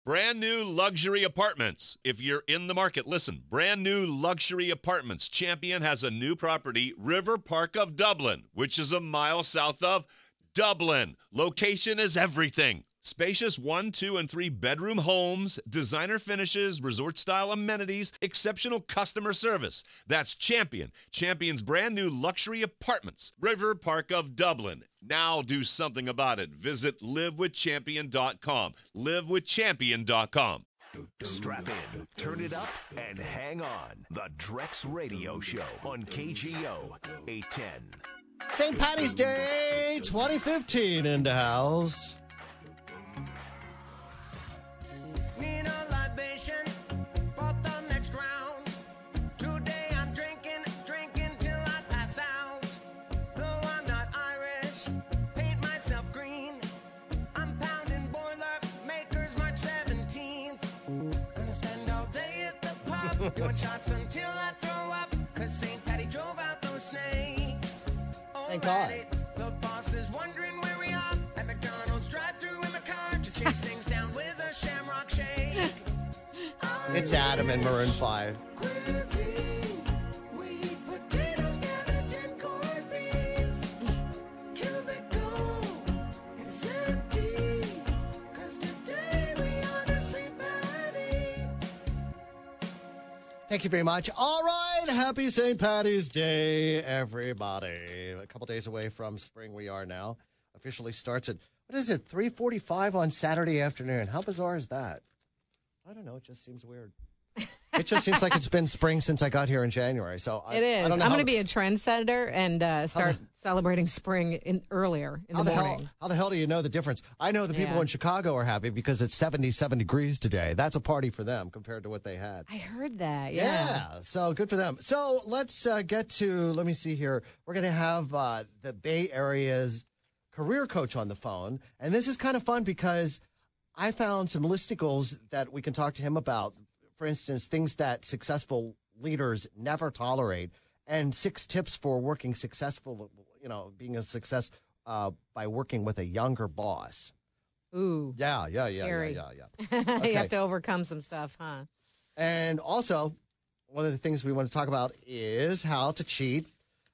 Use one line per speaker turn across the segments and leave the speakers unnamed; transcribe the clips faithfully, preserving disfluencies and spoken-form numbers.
Brand new luxury apartments. If you're in the market, listen. Brand new luxury apartments. Champion has a new property, River Park of Dublin, which is a mile south of Dublin. Location is everything. Spacious one, two, and three bedroom homes, designer finishes, resort-style amenities, exceptional customer service. That's Champion. Champion's brand new luxury apartments. River Park of Dublin. Now do something about it. Visit live with champion dot com. live with champion dot com.
Strap in, turn it up, and hang on. The Drex Radio Show on K G O eight ten.
Saint Patty's Day twenty fifteen in the house.
Need a libation for the next round. Today I'm drinking, drinking till I pass out. Though I'm not Irish, paint myself green. I'm pounding boiler makers March seventeenth. Gonna spend all day at the pub, doing shots until I throw up. Cause Saint Patty drove out those snakes.
Thank God.
The boss is wondering where we are. At McDonald's drive-thru in my car to chase things down with a shamrock shake.
It's Adam and Maroon five.
Cuisine. We eat potatoes, cabbage, and corned beef. Cubicle is empty. Cause today we honor Saint Patty.
Thank you very much. All right. Happy Saint Patty's Day, everybody. A couple days away from spring we are now. Officially starts at, what is it, three forty-five on Saturday afternoon. How bizarre is that? I don't know. It just seems weird. It just seems like it's been spring since I got here in January. So I,
It is.
I don't know
I'm
how-
going to be a trendsetter and uh, start
the-
celebrating spring in earlier in
How
the
the,
morning.
hell, how the hell do you know the difference? I know the people
Yeah.
in Chicago are happy because it's seventy-seven degrees today. That's a party for them compared to what they had.
I heard that. Yeah.
Yeah, so good for them. So let's uh, get to, let me see here. We're going to have uh, the Bay Area's career coach on the phone. And this is kind of fun because I found some listicles that we can talk to him about. For instance, things that successful leaders never tolerate and six tips for working successful, you know, being a success uh, by working with a younger boss.
Ooh.
Yeah, yeah, yeah,
Scary.
yeah, yeah, yeah. Okay.
You have to overcome some stuff, huh?
And also, one of the things we want to talk about is how to cheat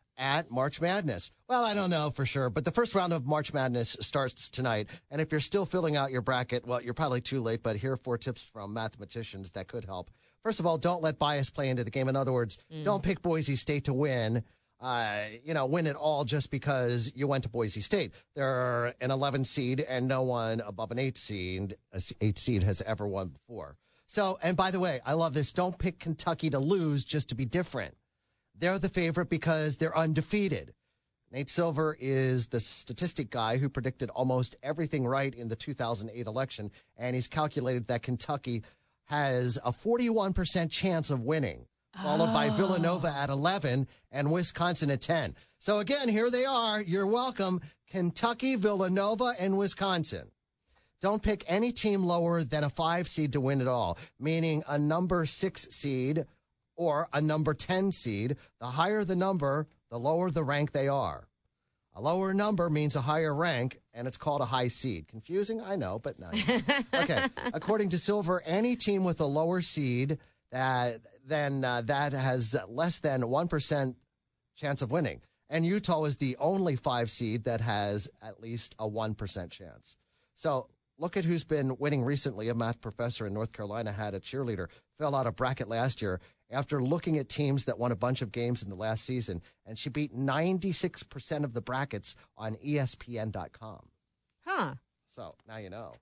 at March Madness. Well, I don't know for sure, but the first round of March Madness starts tonight. And if you're still filling out your bracket, well, you're probably too late, but here are four tips from mathematicians that could help. First of all, don't let bias play into the game. In other words, mm. don't pick Boise State to win. Uh, you know, win it all just because you went to Boise State. They're an eleven seed, and no one above an eight seed, a eight seed has ever won before. So, and by the way, I love this. Don't pick Kentucky to lose just to be different. They're the favorite because they're undefeated. Nate Silver is the statistic guy who predicted almost everything right in the two thousand eight election, and he's calculated that Kentucky has a forty-one percent chance of winning, followed oh. by Villanova at eleven and Wisconsin at ten. So again, here they are. You're welcome. Kentucky, Villanova, and Wisconsin. Don't pick any team lower than a five seed to win it all, meaning a number six seed or a number ten seed. The higher the number, the lower the rank they are. A lower number means a higher rank, and it's called a high seed. Confusing? I know, but no. Okay. According to Silver, any team with a lower seed that then uh, that has less than one percent chance of winning. And Utah is the only five seed that has at least a one percent chance. So look at who's been winning recently. A math professor in North Carolina had a cheerleader, fell out of bracket last year after looking at teams that won a bunch of games in the last season, and she beat ninety-six percent of the brackets on E S P N dot com.
Huh.
So now you know.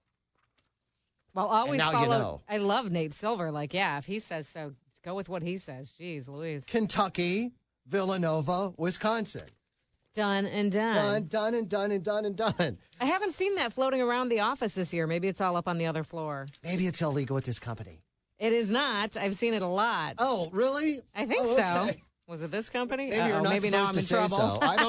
Well, always
now
follow.
You know.
I love Nate Silver. Like, yeah, if he says so, go with what he says. Jeez Louise.
Kentucky, Villanova, Wisconsin.
Done and done.
Done, done, and done, and done, and done.
I haven't seen that floating around the office this year. Maybe it's all up on the other floor.
Maybe it's illegal at this company.
It is not. I've seen it a lot.
Oh, really?
I think
oh, okay.
so. Was it this company?
Maybe you're not
maybe now I'm
supposed
in
to say
trouble.
so. I don't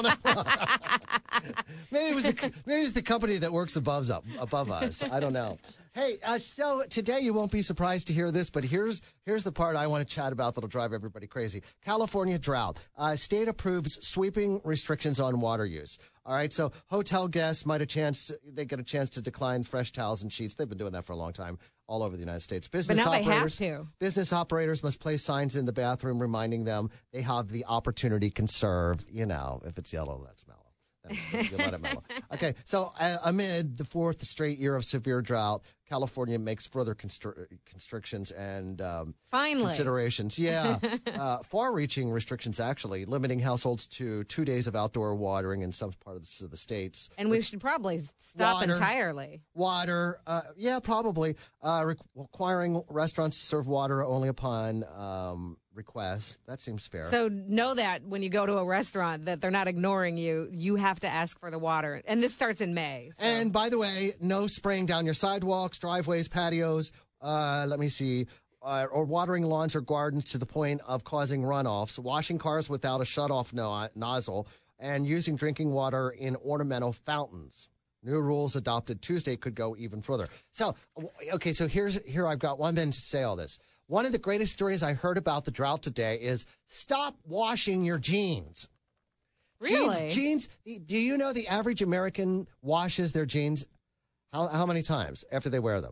know. maybe it was the maybe it's the company that works above up above us. I don't know. Hey, uh, so today you won't be surprised to hear this, but here's here's the part I want to chat about that'll drive everybody crazy. California drought. Uh, state approves sweeping restrictions on water use. All right, so hotel guests might a chance to, they get a chance to decline fresh towels and sheets. They've been doing that for a long time. all over the United States.
But
Business
now they have
operators,
to.
business operators must place signs in the bathroom reminding them they have the opportunity conserve. You know, if it's yellow, that's mellow. Then you let it mellow. Okay, so uh, amid the fourth straight year of severe drought, California makes further constr- constrictions and um,
Finally.
considerations. Yeah, uh, far-reaching restrictions, actually, limiting households to two days of outdoor watering in some parts of the states.
And we should probably stop
Water.
entirely.
Water, uh, yeah, probably. Uh, re- requiring restaurants to serve water only upon um, request. That seems fair.
So know that when you go to a restaurant that they're not ignoring you, you have to ask for the water. And this starts in May. So.
And by the way, no spraying down your sidewalks, driveways, patios. Uh, let me see. Uh, or watering lawns or gardens to the point of causing runoffs. Washing cars without a shutoff no- nozzle. And using drinking water in ornamental fountains. New rules adopted Tuesday could go even further. So, okay, so here's here I've got one minute to say all this. One of the greatest stories I heard about the drought today is stop washing your jeans.
Really?
Jeans, jeans. Do you know the average American washes their jeans how how many times after they wear them?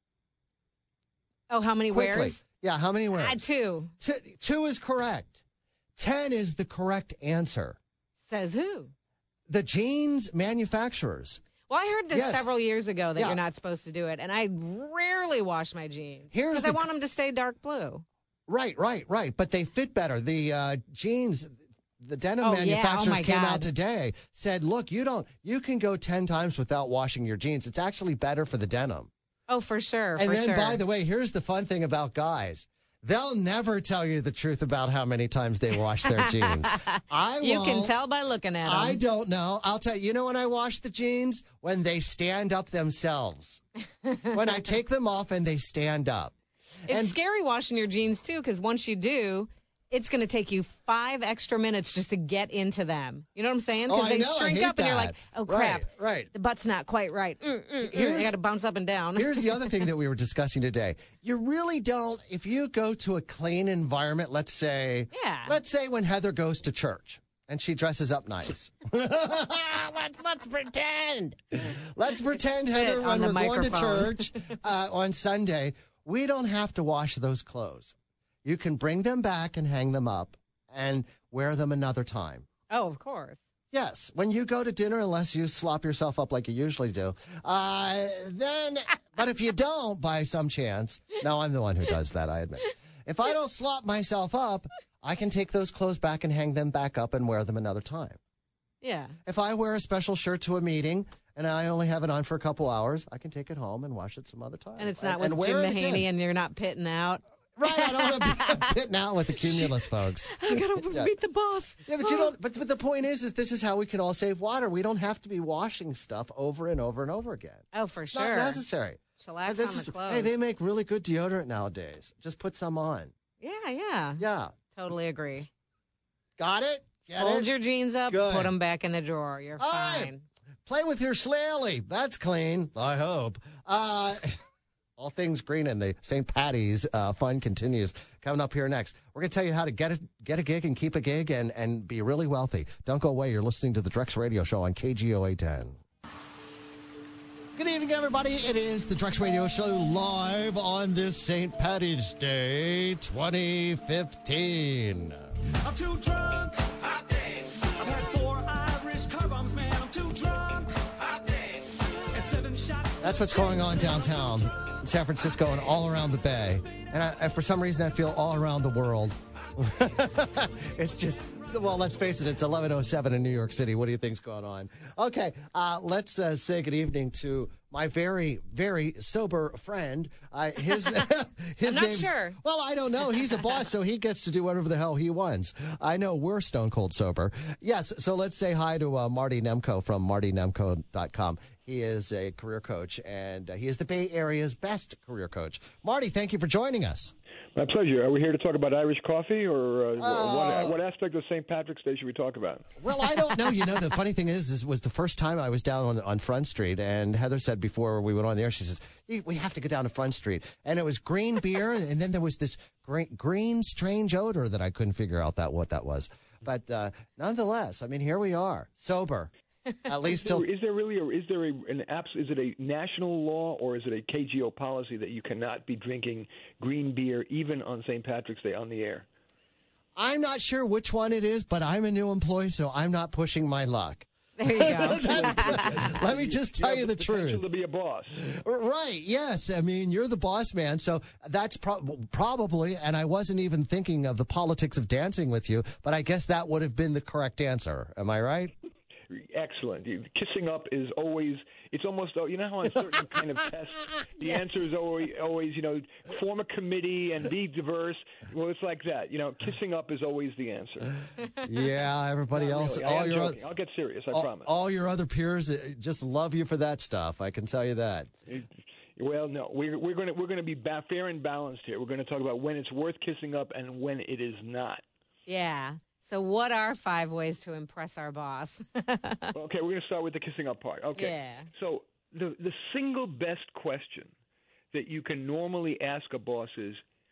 Oh, how many
Quickly.
wears?
Yeah, how many wears?
Ah, two.
Two, two is correct. Ten is the correct answer.
Says who?
The jeans manufacturers.
Well, I heard this
Yes.
several years ago that
Yeah.
you're not supposed to do it, and I rarely wash my jeans
Here's
because
the-
I want them to stay dark blue.
Right, right, right. But they fit better. The uh, jeans, the denim
Oh, yeah. Oh,
manufacturers
my
came
God.
out today, said, look, you don't, you can go ten times without washing your jeans. It's actually better for the denim.
Oh, for sure,
And
for
then,
sure.
by the way, here's the fun thing about guys. They'll never tell you the truth about how many times they wash their jeans. I
you can
won't.
tell by looking at them.
I don't know. I'll tell you, you know when I wash the jeans? When they stand up themselves. When I take them off and they stand up.
It's
and-
scary washing your jeans, too, because once you do, it's going to take you five extra minutes just to get into them. You know what I'm saying?
Oh,
Because
I
they
know. I
shrink
hate
up and you're
that.
like, oh, crap.
Right, right.
The butt's not quite right. Mm, mm, mm.
Here's-
I got to bounce up and down.
Here's the other thing that we were discussing today. You really don't, if you go to a clean environment, let's say,
Yeah.
let's say when Heather goes to church and she dresses up nice. let's, let's pretend. Let's pretend, Heather,
on
when
the
we're going to
microphone.
church uh, on Sunday, we don't have to wash those clothes. You can bring them back and hang them up and wear them another time.
Oh, of course.
Yes, when you go to dinner, unless you slop yourself up like you usually do, uh, then, but if you don't, by some chance, now I'm the one who does that, I admit. If I don't slop myself up, I can take those clothes back and hang them back up and wear them another time.
Yeah.
If I wear a special shirt to a meeting and I only have it on for a couple hours, I can take it home and wash it some other time.
And it's not
and
with
wear
Jim
it
Mahaney
again.
and you're not pitting out.
Right, I don't want to be pitting out with the cumulus folks.
I got to
Yeah.
meet the boss.
Yeah, but you don't. But, but the point is, is this is how we can all save water. We don't have to be washing stuff over and over and over again.
Oh, for
It's
sure.
not necessary.
Chillax
This
on
is-
the clothes.
hey, they make really good deodorant nowadays. Just put some on.
Yeah, yeah.
Yeah,
Totally agree.
got it. Get
Hold
it.
your jeans up,
Good.
put them back in the drawer. You're
All right.
fine.
Play with your slaley. That's clean. I hope. Uh, all things green and the Saint Patty's uh, fun continues. Coming up here next, we're going to tell you how to get a, get a gig and keep a gig and, and be really wealthy. Don't go away. You're listening to the Drex Radio Show on K G O A ten. Good evening, everybody. It is the Drex Radio Show live on this Saint Patty's Day twenty fifteen.
I'm too drunk. I dance. I've had four Irish car bombs, man. I'm too drunk. I dance. And seven shots.
That's what's going on downtown in San Francisco and all around the Bay. And, I, and for some reason, I feel all around the world. It's just, well, let's face it, it's eleven oh seven in New York City. What do you think's going on? Okay, uh, let's uh, say good evening to my very, very sober friend. Uh, his his
I'm not
name's,
sure.
Well, I don't know. He's a boss, so he gets to do whatever the hell he wants. I know we're stone cold sober. Yes, so let's say hi to uh, Marty Nemko from marty nemko dot com. He is a career coach, and uh, he is the Bay Area's best career coach. Marty, thank you for joining us.
My pleasure. Are we here to talk about Irish coffee, or uh,
Uh,
what, what aspect of Saint Patrick's Day should we talk about?
Well, I don't know. You know, the funny thing is, is was the first time I was down on, on Front Street, and Heather said before we went on the air, she says, "Hey, we have to go down to Front Street. And it was green beer, and then there was this green, green strange odor that I couldn't figure out that what that was. But uh, nonetheless, I mean, here we are, sober. At least
Is there,
till
is there really, or is there a, an abs- is it a national law or is it a K G O policy that you cannot be drinking green beer even on Saint Patrick's Day on the air?
I'm not sure which one it is, but I'm a new employee, so I'm not pushing my luck.
There you go.
Let me just tell you,
have
the
potential
truth.
to be a boss.
Right. Yes. I mean, you're the boss man. So that's pro- probably, and I wasn't even thinking of the politics of dancing with you, but I guess that would have been the correct answer. Am I right?
Excellent. You- Kissing up is always, it's almost, you know how on certain kind of tests, the answer is always, always, you know, form a committee and be diverse. Well, it's like that. You know, kissing up is always the answer.
Yeah. Everybody
Not
else,
really. I
all
am
your
joking. I'll get serious, I
all,
promise.
all your other peers uh, just love you for that stuff. I can tell you that.
Well, no, we're we're going to we're going to be ba- fair and balanced here. We're going to talk about when it's worth kissing up and when it is not.
Yeah. So what are five ways to impress our boss?
Okay, we're going to start with the kissing up part. Okay.
Yeah.
So the the single best question that you can normally ask a boss is,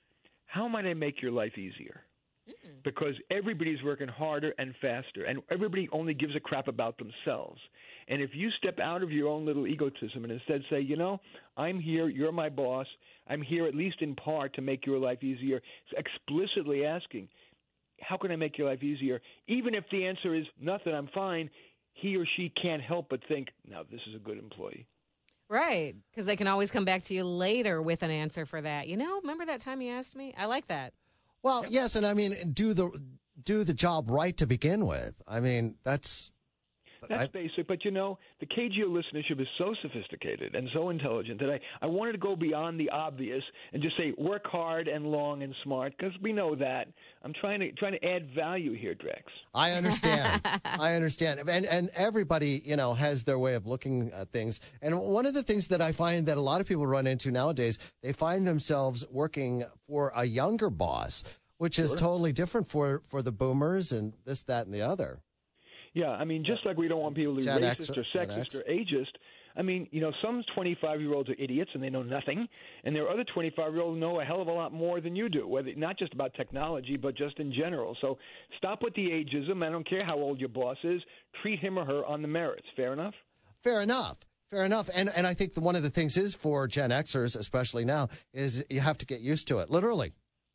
how might I make your life easier? Because everybody's working harder and faster, and everybody only gives a crap about themselves. And if you step out of your own little egotism and instead say, you know, I'm here, you're my boss, I'm here at least in part to make your life easier, explicitly asking, how can I make your life easier? Even if the answer is nothing, I'm fine, he or she can't help but think, now this is a good employee.
Right. Because they can always come back to you later with an answer for that. You know, remember that time you asked me? I like that.
Well, yes, and I mean, do the do the job right to begin with. I mean, that's
That's
I-
basic, but you know, the K G O listenership is so sophisticated and so intelligent that I, I wanted to go beyond the obvious and just say work hard and long and smart, because we know that. I'm trying to trying to add value here, Drex.
I understand. I understand. And and everybody, you know, has their way of looking at things. And one of the things that I find that a lot of people run into nowadays, they find themselves working for a younger boss, which is totally different for, for the boomers and this, that, and the other.
Yeah, I mean, just like we don't want people to be
Gen
racist
X
or
Gen
sexist
X.
or ageist. I mean, you know, some twenty-five-year-olds are idiots and they know nothing, and there are other twenty-five-year-olds who know a hell of a lot more than you do, whether not just about technology, but just in general. So stop with the ageism. I don't care how old your boss is. Treat him or her on the merits. Fair enough?
Fair enough. Fair enough. And and I think the, one of the things is for Gen Xers, especially now, is you have to get used to it, literally.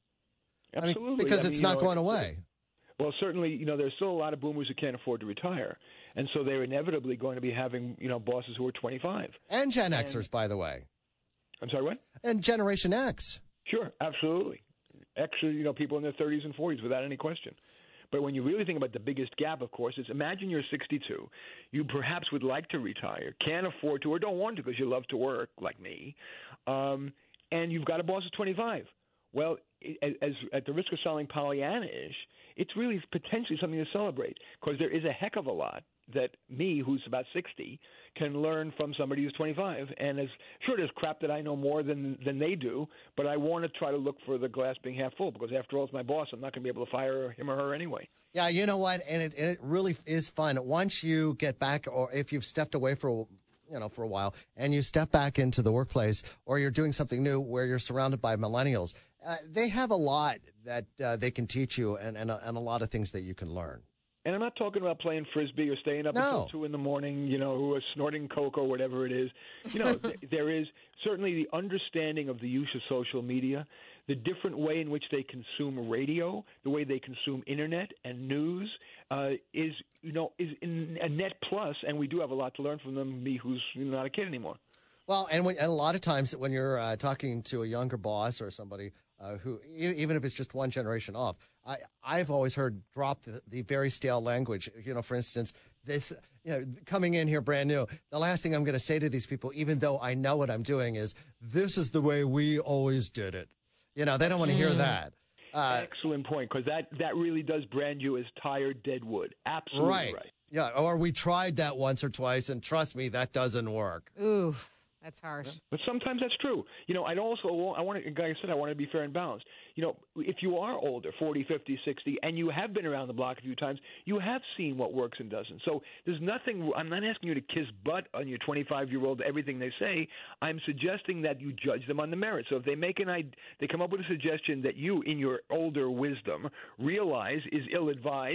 I mean,
Absolutely.
because
I mean,
it's
you
not
know,
going
it's-
away.
Well, certainly, you know, there's still a lot of boomers who can't afford to retire, and so they're inevitably going to be having, you know, bosses who are twenty-five.
And Gen Xers, by the way.
I'm sorry, what?
And Generation X.
Sure, absolutely. Actually, you know, people in their thirties and forties without any question. But when you really think about the biggest gap, of course, is imagine you're sixty-two. You perhaps would like to retire, can't afford to, or don't want to because you love to work, like me, um, and you've got a boss of twenty-five. Well, as, as at the risk of sounding Pollyanna-ish, it's really potentially something to celebrate because there is a heck of a lot that me, who's about sixty, can learn from somebody who's twenty-five. And as sure, there's crap that I know more than than they do, but I want to try to look for the glass being half full because after all, it's my boss. I'm not going to be able to fire him or her anyway.
Yeah, you know what? And it, it really is fun. Once you get back, or if you've stepped away for, you know, for a while, and you step back into the workplace, or you're doing something new where you're surrounded by millennials, uh, they have a lot that uh, they can teach you, and and a, and a lot of things that you can learn.
And I'm not talking about playing frisbee or staying up
No.
until two in the morning, you know, or snorting coke or whatever it is. You know, th- there is certainly the understanding of the use of social media, the different way in which they consume radio, the way they consume internet and news uh, is, you know, is in a net plus, and we do have a lot to learn from them. Me, who's not a kid anymore.
Well, and, when, and a lot of times when you're uh, talking to a younger boss or somebody uh, who, e- even if it's just one generation off, I, I've always heard drop the, the very stale language. You know, for instance, this, you know, coming in here brand new, the last thing I'm going to say to these people, even though I know what I'm doing, is this is the way we always did it. You know, they don't want to hear that. Uh,
Excellent point, because that, that really does brand you as tired dead wood. Absolutely
right.
right.
Yeah, or we tried that once or twice, and trust me, that doesn't work.
Ooh, that's harsh.
But sometimes that's true. You know, I'd also, I want to, like I said, I want to be fair and balanced. You know, if you are older, forty, fifty, sixty, and you have been around the block a few times, you have seen what works and doesn't. So there's nothing, I'm not asking you to kiss butt on your twenty-five-year-old, everything they say. I'm suggesting that you judge them on the merits. So if they make an idea, they come up with a suggestion that you, in your older wisdom, realize is ill-advised,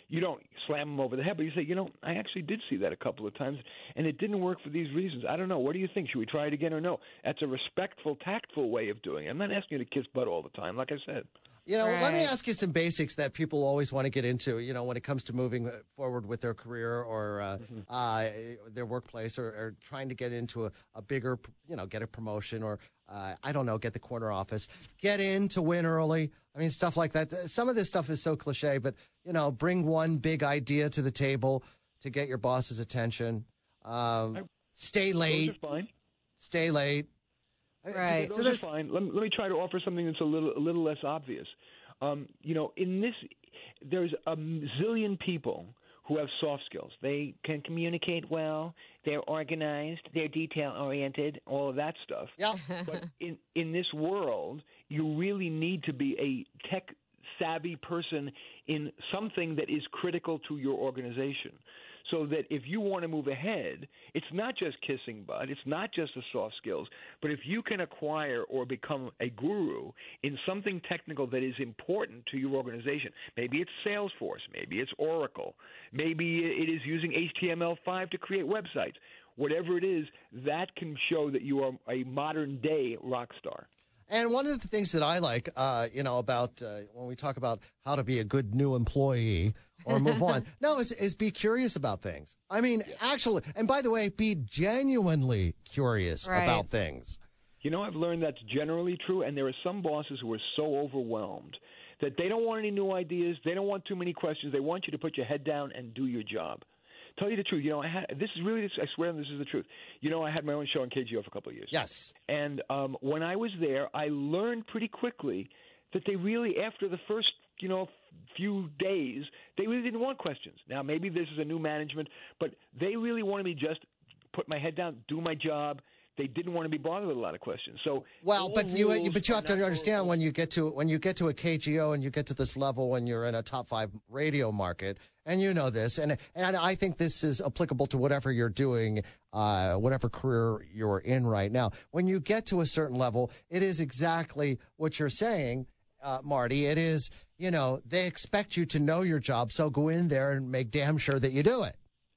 you don't slam them over the head, but you say, you know, I actually did see that a couple of times, and it didn't work for these reasons. I don't know. What do you think? Should we try it again or no? That's a respectful, tactful way of doing it. I'm not asking you to kiss butt all the time, like I said.
You know, let me
Right.
ask you some basics that people always want to get into, you know, when it comes to moving forward with their career or uh, uh, their workplace or, or trying to get into a, a bigger, you know, get a promotion or, uh, I don't know, get the corner office, get in to win early. I mean, stuff like that. Some of this stuff is so cliche, but, you know, bring one big idea to the table to get your boss's attention. Um, stay
Those
late.
are fine.
Stay late.
Right.
Those
So
are
there's,
fine. Let me, let me try to offer something that's a little a little less obvious. Um, you know, in this, there's a zillion people who have soft skills. They can communicate well. They're organized. They're detail oriented. All of that stuff.
yeah.
But in in this world, you really need to be a tech savvy person in something that is critical to your organization. So that if you want to move ahead, it's not just kissing butt, it's not just the soft skills, but if you can acquire or become a guru in something technical that is important to your organization, maybe it's Salesforce, maybe it's Oracle, maybe it is using H T M L five to create websites, whatever it is, that can show that you are a modern day rock star.
And one of the things that I like, uh, you know, about uh, when we talk about how to be a good new employee or move on, no, is, is be curious about things. I mean, actually, and by the way, be genuinely curious
Right.
about things.
You know, I've learned that's generally true, and there are some bosses who are so overwhelmed that they don't want any new ideas, they don't want too many questions, they want you to put your head down and do your job. Tell you the truth, you know, I had this is really, I swear this is the truth. You know, I had my own show on K G O for a couple of years.
Yes.
And um, when I was there, I learned pretty quickly that they really, after the first, you know, few days, they really didn't want questions. Now, maybe this is a new management, but they really wanted me just put my head down, do my job. They didn't want to be bothered with a lot of questions. So,
Well,
all
but you
rules
but you
are
have to
not
understand
rules.
when you get to when you get to a K G O and you get to this level when you're in a top five radio market, and you know this, and and I think this is applicable to whatever you're doing, uh, whatever career you're in right now. When you get to a certain level, it is exactly what you're saying, uh, Marty. It is, you know, they expect you to know your job, so go in there and make damn sure that you do it,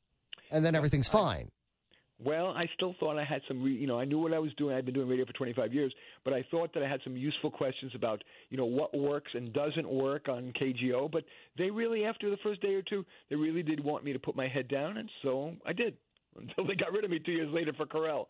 and then everything's fine.
Well, I still thought I had some, re- you know, I knew what I was doing. I'd been doing radio for twenty-five years, but I thought that I had some useful questions about, you know, what works and doesn't work on K G O. But they really, after the first day or two, they really did want me to put my head down, and so I did until they got rid of me two years later for Corel.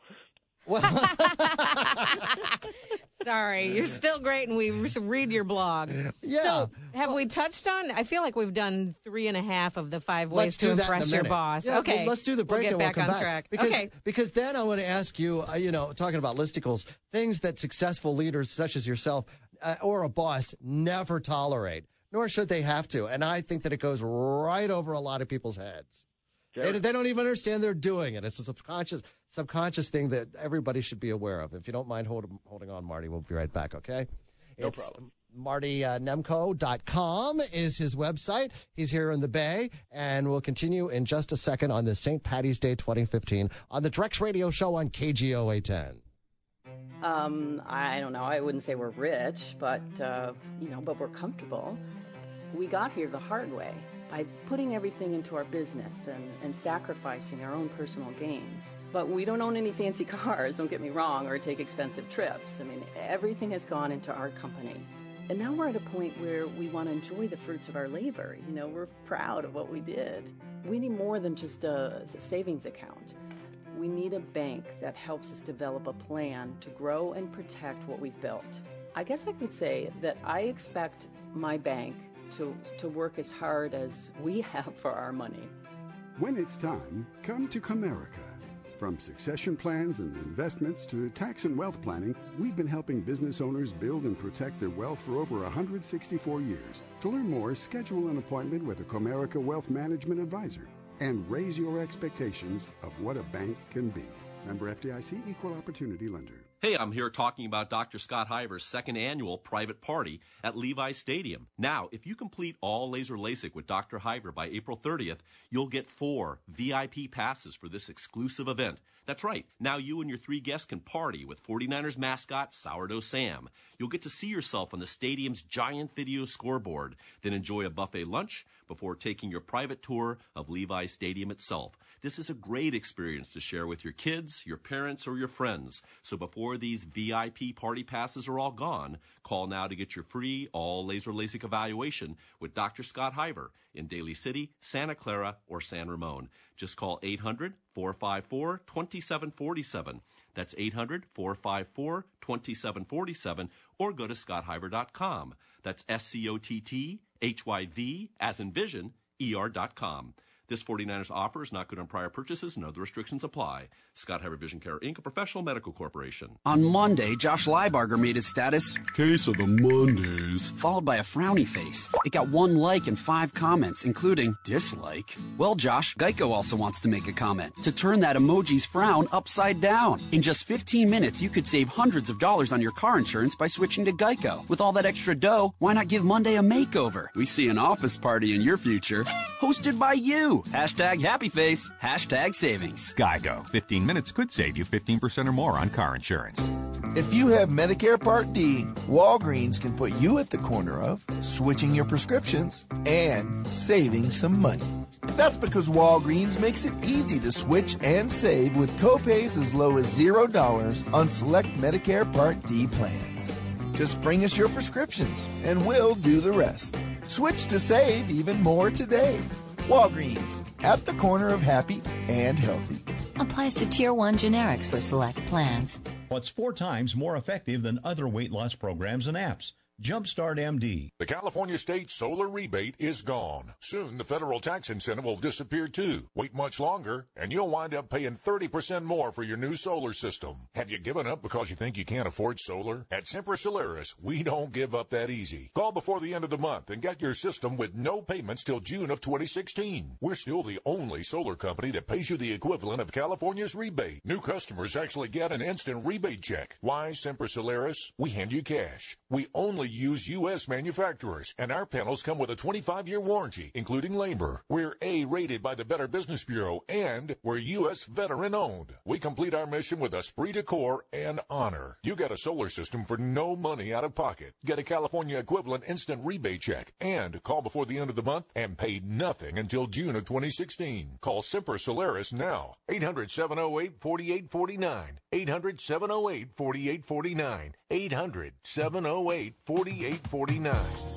Sorry, you're still great, and we read your blog.
Yeah.
So, have we touched on? I feel like we've done three and a half of the five ways
Let's
to
do that
impress
in a
your
minute.
boss.
Yeah,
okay,
well, let's do the break
we'll
and
get
we'll
back
come
on
back.
track.
Because,
okay,
because then I want to ask you, uh, you know, talking about listicles, things that successful leaders such as yourself uh, or a boss never tolerate, nor should they have to. And I think that it goes right over a lot of people's heads. They, they don't even understand they're doing it. It's a subconscious subconscious thing that everybody should be aware of. If you don't mind hold, holding on, Marty, we'll be right back, okay?
No
it's
problem.
Marty Nemco dot com is his website. He's here in the Bay, and we'll continue in just a second on this Saint Patty's Day twenty fifteen on the Drex Radio Show on K G O eight ten.
Um, I don't know. I wouldn't say we're rich, but, uh, you know, but we're comfortable. We got here the hard way by putting everything into our business and, and sacrificing our own personal gains. But we don't own any fancy cars, don't get me wrong, or take expensive trips. I mean, everything has gone into our company. And now we're at a point where we want to enjoy the fruits of our labor. You know, we're proud of what we did. We need more than just a, a savings account. We need a bank that helps us develop a plan to grow and protect what we've built. I guess I could say that I expect my bank to, to work as hard as we have for our money.
When it's time, come to Comerica. From succession plans and investments to tax and wealth planning, we've been helping business owners build and protect their wealth for over one hundred sixty-four years. To learn more, schedule an appointment with a Comerica Wealth Management Advisor and raise your expectations of what a bank can be. Member F D I C, Equal Opportunity Lender.
Hey, I'm here talking about Doctor Scott Hiver's second annual private party at Levi's Stadium. Now, if you complete all laser LASIK with Doctor Hiver by April thirtieth, you'll get four V I P passes for this exclusive event. That's right. Now you and your three guests can party with forty-niners mascot Sourdough Sam. You'll get to see yourself on the stadium's giant video scoreboard, then enjoy a buffet lunch before taking your private tour of Levi's Stadium itself. This is a great experience to share with your kids, your parents, or your friends. So before these V I P party passes are all gone, call now to get your free all-laser LASIK evaluation with Doctor Scott Hiver in Daly City, Santa Clara, or San Ramon. Just call eight hundred, four five four, two seven four seven. That's eight hundred, four five four, two seven four seven, or go to scott hiver dot com. That's S C O T T H Y V, as in vision, E R dot com. This forty-niners offer is not good on prior purchases and other restrictions apply. Scott Hiver Vision Care, Incorporated, a professional medical corporation.
On Monday, Josh Leibarger made his status
Case of the Mondays.
followed by a frowny face. It got one like and five comments, including dislike. Well, Josh, Geico also wants to make a comment to turn that emoji's frown upside down. In just fifteen minutes, you could save hundreds of dollars on your car insurance by switching to Geico. With all that extra dough, why not give Monday a makeover? We see an office party in your future, hosted by you. Hashtag happy face, hashtag savings.
Geico. fifteen minutes could save you fifteen percent or more on car insurance.
If you have Medicare Part D, Walgreens can put you at the corner of switching your prescriptions and saving some money. That's because Walgreens makes it easy to switch and save with copays as low as zero dollars on select Medicare Part D plans. Just bring us your prescriptions and we'll do the rest. Switch to save even more today. Walgreens, at the corner of happy and healthy.
Applies to Tier one generics for select plans.
What's four times more effective than other weight loss programs and apps? Jumpstart M D.
The California State Solar Rebate is gone. Soon the federal tax incentive will disappear too. Wait much longer, and you'll wind up paying thirty percent more for your new solar system. Have you given up because you think you can't afford solar? At Semper Solaris, we don't give up that easy. Call before the end of the month and get your system with no payments till June of twenty sixteen. We're still the only solar company that pays you the equivalent of California's rebate. New customers actually get an instant rebate check. Why Semper Solaris? We hand you cash. We only use U S manufacturers, and our panels come with a twenty-five year warranty, including labor. We're A-rated by the Better Business Bureau, and we're U S veteran-owned. We complete our mission with esprit de corps and honor. You get a solar system for no money out of pocket. Get a California equivalent instant rebate check, and call before the end of the month and pay nothing until June of twenty sixteen. Call Semper Solaris now. eight hundred, seven oh eight, four eight four nine. eight hundred, seven oh eight, four eight four nine. eight hundred, seven oh eight, four eight four nine.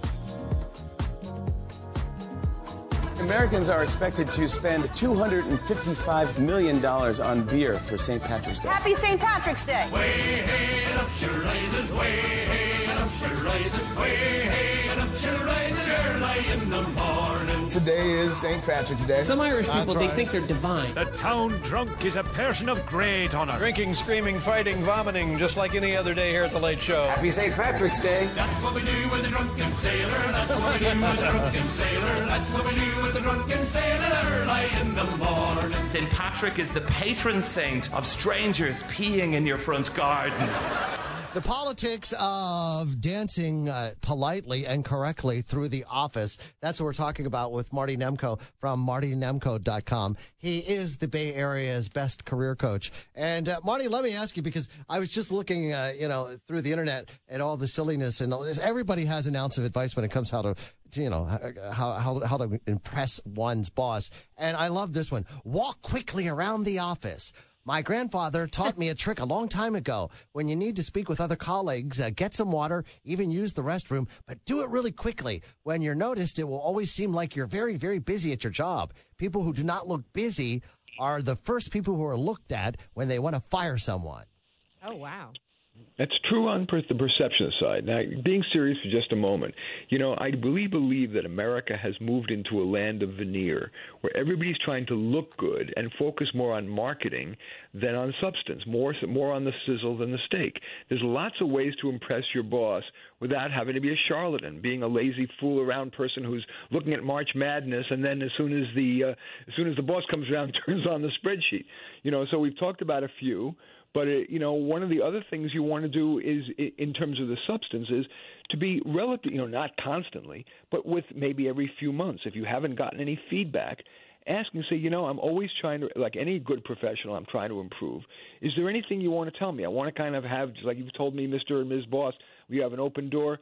Americans are expected to spend two hundred fifty-five million dollars on beer for Saint Patrick's Day.
Happy Saint Patrick's Day.
Way hey and up she rises, way hey and up she rises, way hey and up she rises early in the morning.
Today is Saint Patrick's Day.
Some Irish people, they think they're divine.
The town drunk is a person of great honor.
Drinking, screaming, fighting, vomiting, just like any other day here at the Late Show.
Happy Saint Patrick's Day.
That's what we do with the drunken sailor. That's what we do with the drunken sailor. That's what we do with the drunken sailor early in the morning.
Saint Patrick is the patron saint of strangers peeing in your front garden.
The politics of dancing uh, politely and correctly through the office. That's what we're talking about with Marty Nemko from marty nemko dot com. He is the Bay Area's best career coach. And uh, Marty, let me ask you, because I was just looking, uh, you know, through the internet at all the silliness, and all this. Everybody has an ounce of advice when it comes how to, you know, how, how, how to impress one's boss. And I love this one. Walk quickly around the office. My grandfather taught me a trick a long time ago. When you need to speak with other colleagues, uh, get some water, even use the restroom, but do it really quickly. When you're noticed, it will always seem like you're very, very busy at your job. People who do not look busy are the first people who are looked at when they want to fire someone.
Oh, wow.
That's true on per- the perception side. Now, being serious for just a moment, you know, I really believe that America has moved into a land of veneer where everybody's trying to look good and focus more on marketing than on substance, more more on the sizzle than the steak. There's lots of ways to impress your boss without having to be a charlatan, being a lazy fool around person who's looking at March Madness, and then as soon as the uh, as soon as the boss comes around, turns on the spreadsheet. You know, so we've talked about a few. But, uh, you know, one of the other things you want to do is, in terms of the substance, is to be relative, you know, not constantly, but with maybe every few months. If you haven't gotten any feedback, ask and say, you know, I'm always trying to, like any good professional, I'm trying to improve. Is there anything you want to tell me? I want to kind of have, just like you've told me, Mister and Miz Boss, we have an open door.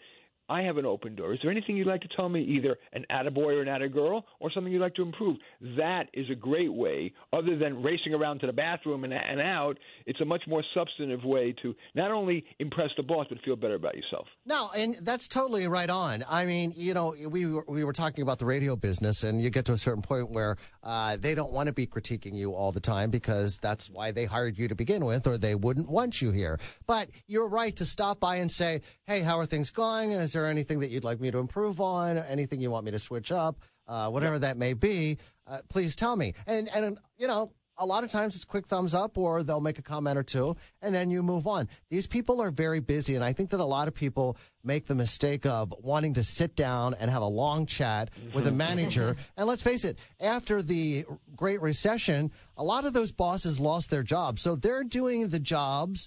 I have an open door. Is there anything you'd like to tell me, either an attaboy or an attagirl, or something you'd like to improve? That is a great way, other than racing around to the bathroom and, and out. It's a much more substantive way to not only impress the boss, but feel better about yourself.
No, and that's totally right on. I mean, you know, we were, we were talking about the radio business, and you get to a certain point where uh, they don't want to be critiquing you all the time because that's why they hired you to begin with, or they wouldn't want you here. But you're right to stop by and say, hey, how are things going? Is there anything that you'd like me to improve on? Anything you want me to switch up? Uh, whatever that may be, uh, please tell me. And, and you know, a lot of times it's quick thumbs up, or they'll make a comment or two, and then you move on. These people are very busy, and I think that a lot of people make the mistake of wanting to sit down and have a long chat with a manager. And let's face it, after the Great Recession, a lot of those bosses lost their jobs. So they're doing the jobs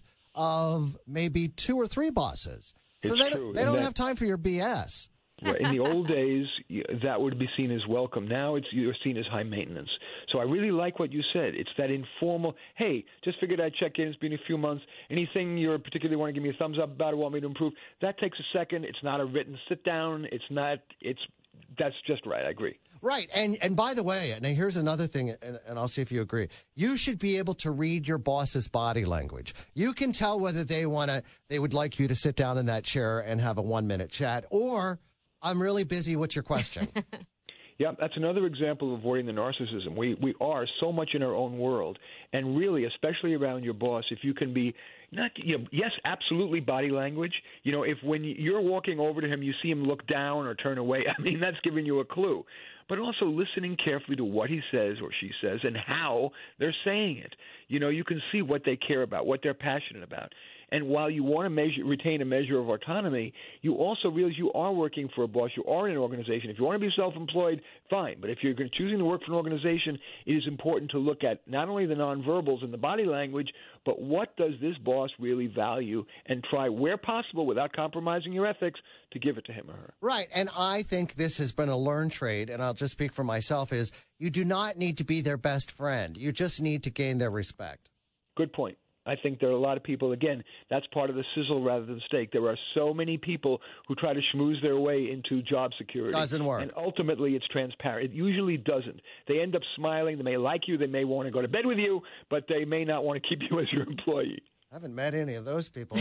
of maybe two or three bosses. So
It's
they,
true.
don't- they
And
don't
that-
have time for your B S.
Right. In the old days, y- that would be seen as welcome. Now it's you're seen as high maintenance. So I really like what you said. It's that informal, hey, just figured I'd check in. It's been a few months. Anything you particularly want to give me a thumbs up about or want me to improve? That takes a second. It's not a written sit down. It's not, it's, that's just right. I agree.
Right. And and by the way, now here's another thing, and, and I'll see if you agree. You should be able to read your boss's body language. You can tell whether they want to, they would like you to sit down in that chair and have a one minute chat, or I'm really busy. What's your question?
Yeah, that's another example of avoiding the narcissism. We we are so much in our own world, and really, especially around your boss, if you can be not, you know, yes, absolutely body language. You know, if when you're walking over to him, you see him look down or turn away, I mean, that's giving you a clue. But also listening carefully to what he says or she says and how they're saying it. You know, you can see what they care about, what they're passionate about. And while you want to measure, retain a measure of autonomy, you also realize you are working for a boss. You are in an organization. If you want to be self-employed, fine. But if you're choosing to work for an organization, it is important to look at not only the nonverbals and the body language, but what does this boss really value, and try, where possible, without compromising your ethics, to give it to him or her.
Right. And I think this has been a learned trait, and I'll just speak for myself, is you do not need to be their best friend. You just need to gain their respect.
Good point. I think there are a lot of people, again, that's part of the sizzle rather than steak. There are so many people who try to schmooze their way into job security.
Doesn't work.
And ultimately it's transparent. It usually doesn't. They end up smiling. They may like you. They may want to go to bed with you, but they may not want to keep you as your employee.
I haven't met any of those people.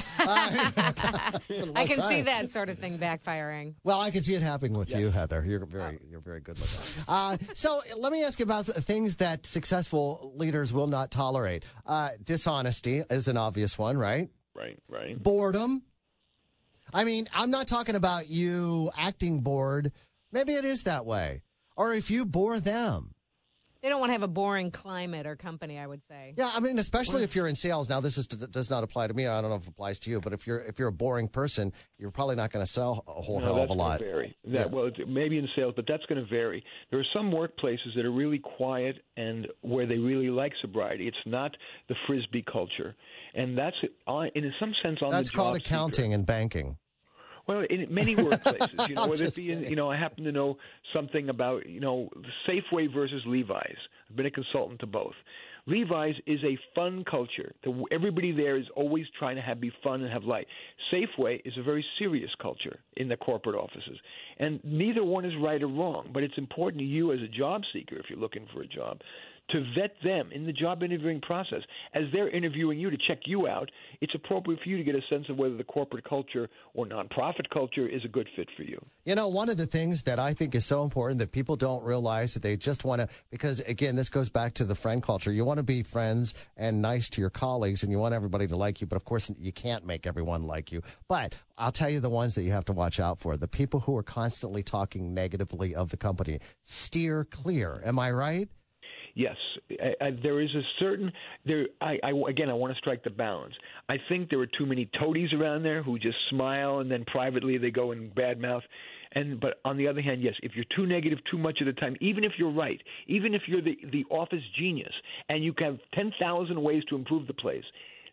I can see that sort of thing backfiring.
Well, I can see it happening with you, Heather. You're very, you're very good looking. Uh, so let me ask you about th- things that successful leaders will not tolerate. Uh, dishonesty is an obvious one, right?
Right, right.
Boredom. I mean, I'm not talking about you acting bored. Maybe it is that way. Or if you bore them.
They don't want to have a boring climate or company, I would say.
Yeah, I mean, especially if you're in sales. Now, this is, does not apply to me. I don't know if it applies to you, but if you're if you're a boring person, you're probably not going to sell a whole
No,
hell
that's
of a lot.
Gonna vary. That,
Yeah.
Well, it- maybe in sales, but that's going to vary. There are some workplaces that are really quiet and where they really like sobriety. It's not the frisbee culture, and that's on, in some sense on
That's
the
called
job seeker.
accounting and banking.
Well, in many workplaces, you know,
I'm
whether it
just
be in,
kidding.
you know, I happen to know something about, you know, Safeway versus Levi's. I've been a consultant to both. Levi's is a fun culture. The, everybody there is always trying to have be fun and have light. Safeway is a very serious culture in the corporate offices, and neither one is right or wrong. But it's important to you as a job seeker, if you're looking for a job, to vet them in the job interviewing process. As they're interviewing you to check you out, it's appropriate for you to get a sense of whether the corporate culture or nonprofit culture is a good fit for you.
You know, one of the things that I think is so important that people don't realize that they just want to, because again, this goes back to the friend culture. You want to be friends and nice to your colleagues, and you want everybody to like you, but of course you can't make everyone like you. But I'll tell you the ones that you have to watch out for. The people who are constantly talking negatively of the company. Steer clear. Am I right?
Yes, I, I, there is a certain there. I, I again, I want to strike the balance. I think there are too many toadies around there who just smile and then privately they go and badmouth. And but on the other hand, yes, if you're too negative too much of the time, even if you're right, even if you're the the office genius and you have ten thousand ways to improve the place,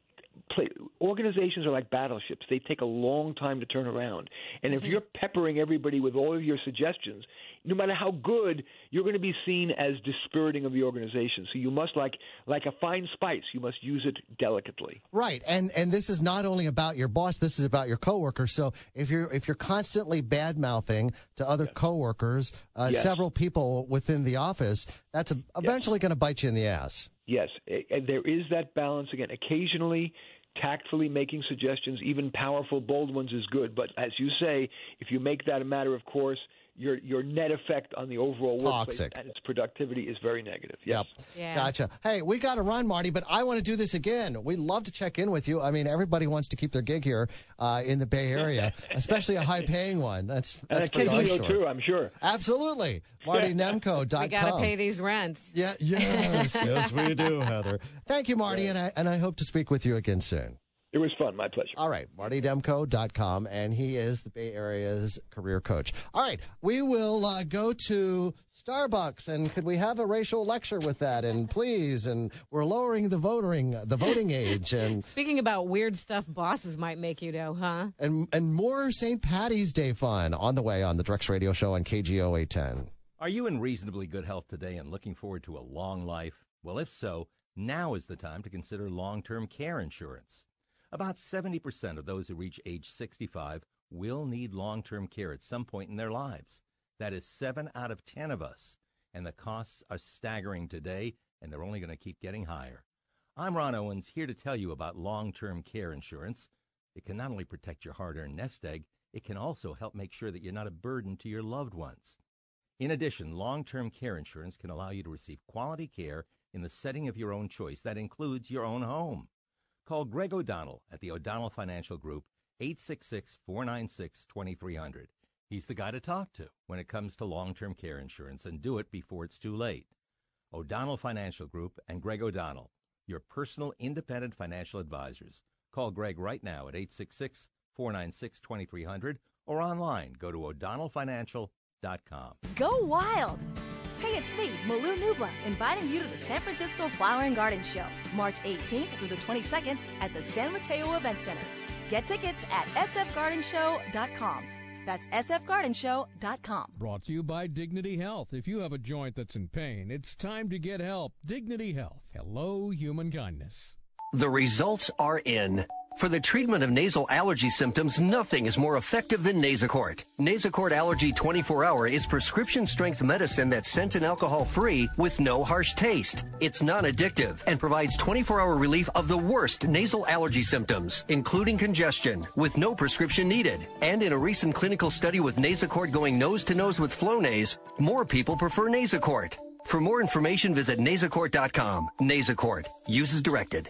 play, organizations are like battleships. They take a long time to turn around. And if
Mm-hmm.
you're peppering everybody with all of your suggestions, no matter how good, you're going to be seen as dispiriting of the organization. So you must, like like a fine spice, you must use it delicately.
Right, and and this is not only about your boss. This is about your coworkers. So if you're if you're constantly bad mouthing to other coworkers, uh,
Yes.
several people within the office, that's a, eventually going to bite you in the ass.
Yes, and there is that balance again. Occasionally, tactfully making suggestions, even powerful, bold ones, is good. But as you say, if you make that a matter of course, your your net effect on the overall workplace
Toxic.
and its productivity is very negative. Yes.
Yeah.
Gotcha. Hey, we got to run, Marty, but I want to do this again. We'd love to check in with you. I mean, everybody wants to keep their gig here uh, in the Bay Area, especially a high-paying one. That's
And
that's
a
for darn
K G O
sure.
too, I'm sure.
Absolutely. Marty Nemco dot com.
We got to pay these rents.
Yeah, yes, yes, we do, Heather. Thank you, Marty, and I and I hope to speak with you again soon.
It was fun. My pleasure.
All right, Marty Demko dot com, and he is the Bay Area's career coach. All right, we will uh, go to Starbucks, and could we have a racial lecture with that? And please, and we're lowering the voting the voting age, and
Speaking about weird stuff bosses might make you do, huh?
and and more Saint Patty's Day fun on the way on the Drex Radio Show on K G O eight ten.
Are you in reasonably good health today and looking forward to a long life? Well, if so, now is the time to consider long-term care insurance. About seventy percent of those who reach age sixty-five will need long-term care at some point in their lives. That is seven out of ten of us. And the costs are staggering today, and they're only going to keep getting higher. I'm Ron Owens, here to tell you about long-term care insurance. It can not only protect your hard-earned nest egg, it can also help make sure that you're not a burden to your loved ones. In addition, long-term care insurance can allow you to receive quality care in the setting of your own choice. That includes your own home. Call Greg O'Donnell at the O'Donnell Financial Group, eight six six, four nine six, two three zero zero. He's the guy to talk to when it comes to long-term care insurance, and do it before it's too late. O'Donnell Financial Group and Greg O'Donnell, your personal independent financial advisors. Call Greg right now at eight six six, four nine six, two three zero zero or online go to o'donnell financial dot com.
Go wild! Hey, it's me, Malou Nubla, inviting you to the San Francisco Flower and Garden Show, March eighteenth through the twenty-second at the San Mateo Event Center. Get tickets at s f garden show dot com. That's s f garden show dot com.
Brought to you by Dignity Health. If you have a joint that's in pain, it's time to get help. Dignity Health. Hello, human kindness.
The results are in. For the treatment of nasal allergy symptoms, nothing is more effective than Nasacort. Nasacort Allergy twenty-four hour is prescription-strength medicine that's scent and alcohol-free with no harsh taste. It's non-addictive and provides twenty-four hour relief of the worst nasal allergy symptoms, including congestion, with no prescription needed. And in a recent clinical study with Nasacort going nose-to-nose with Flonase, more people prefer Nasacort. For more information, visit nasacort dot com. Nasacort. Use as directed.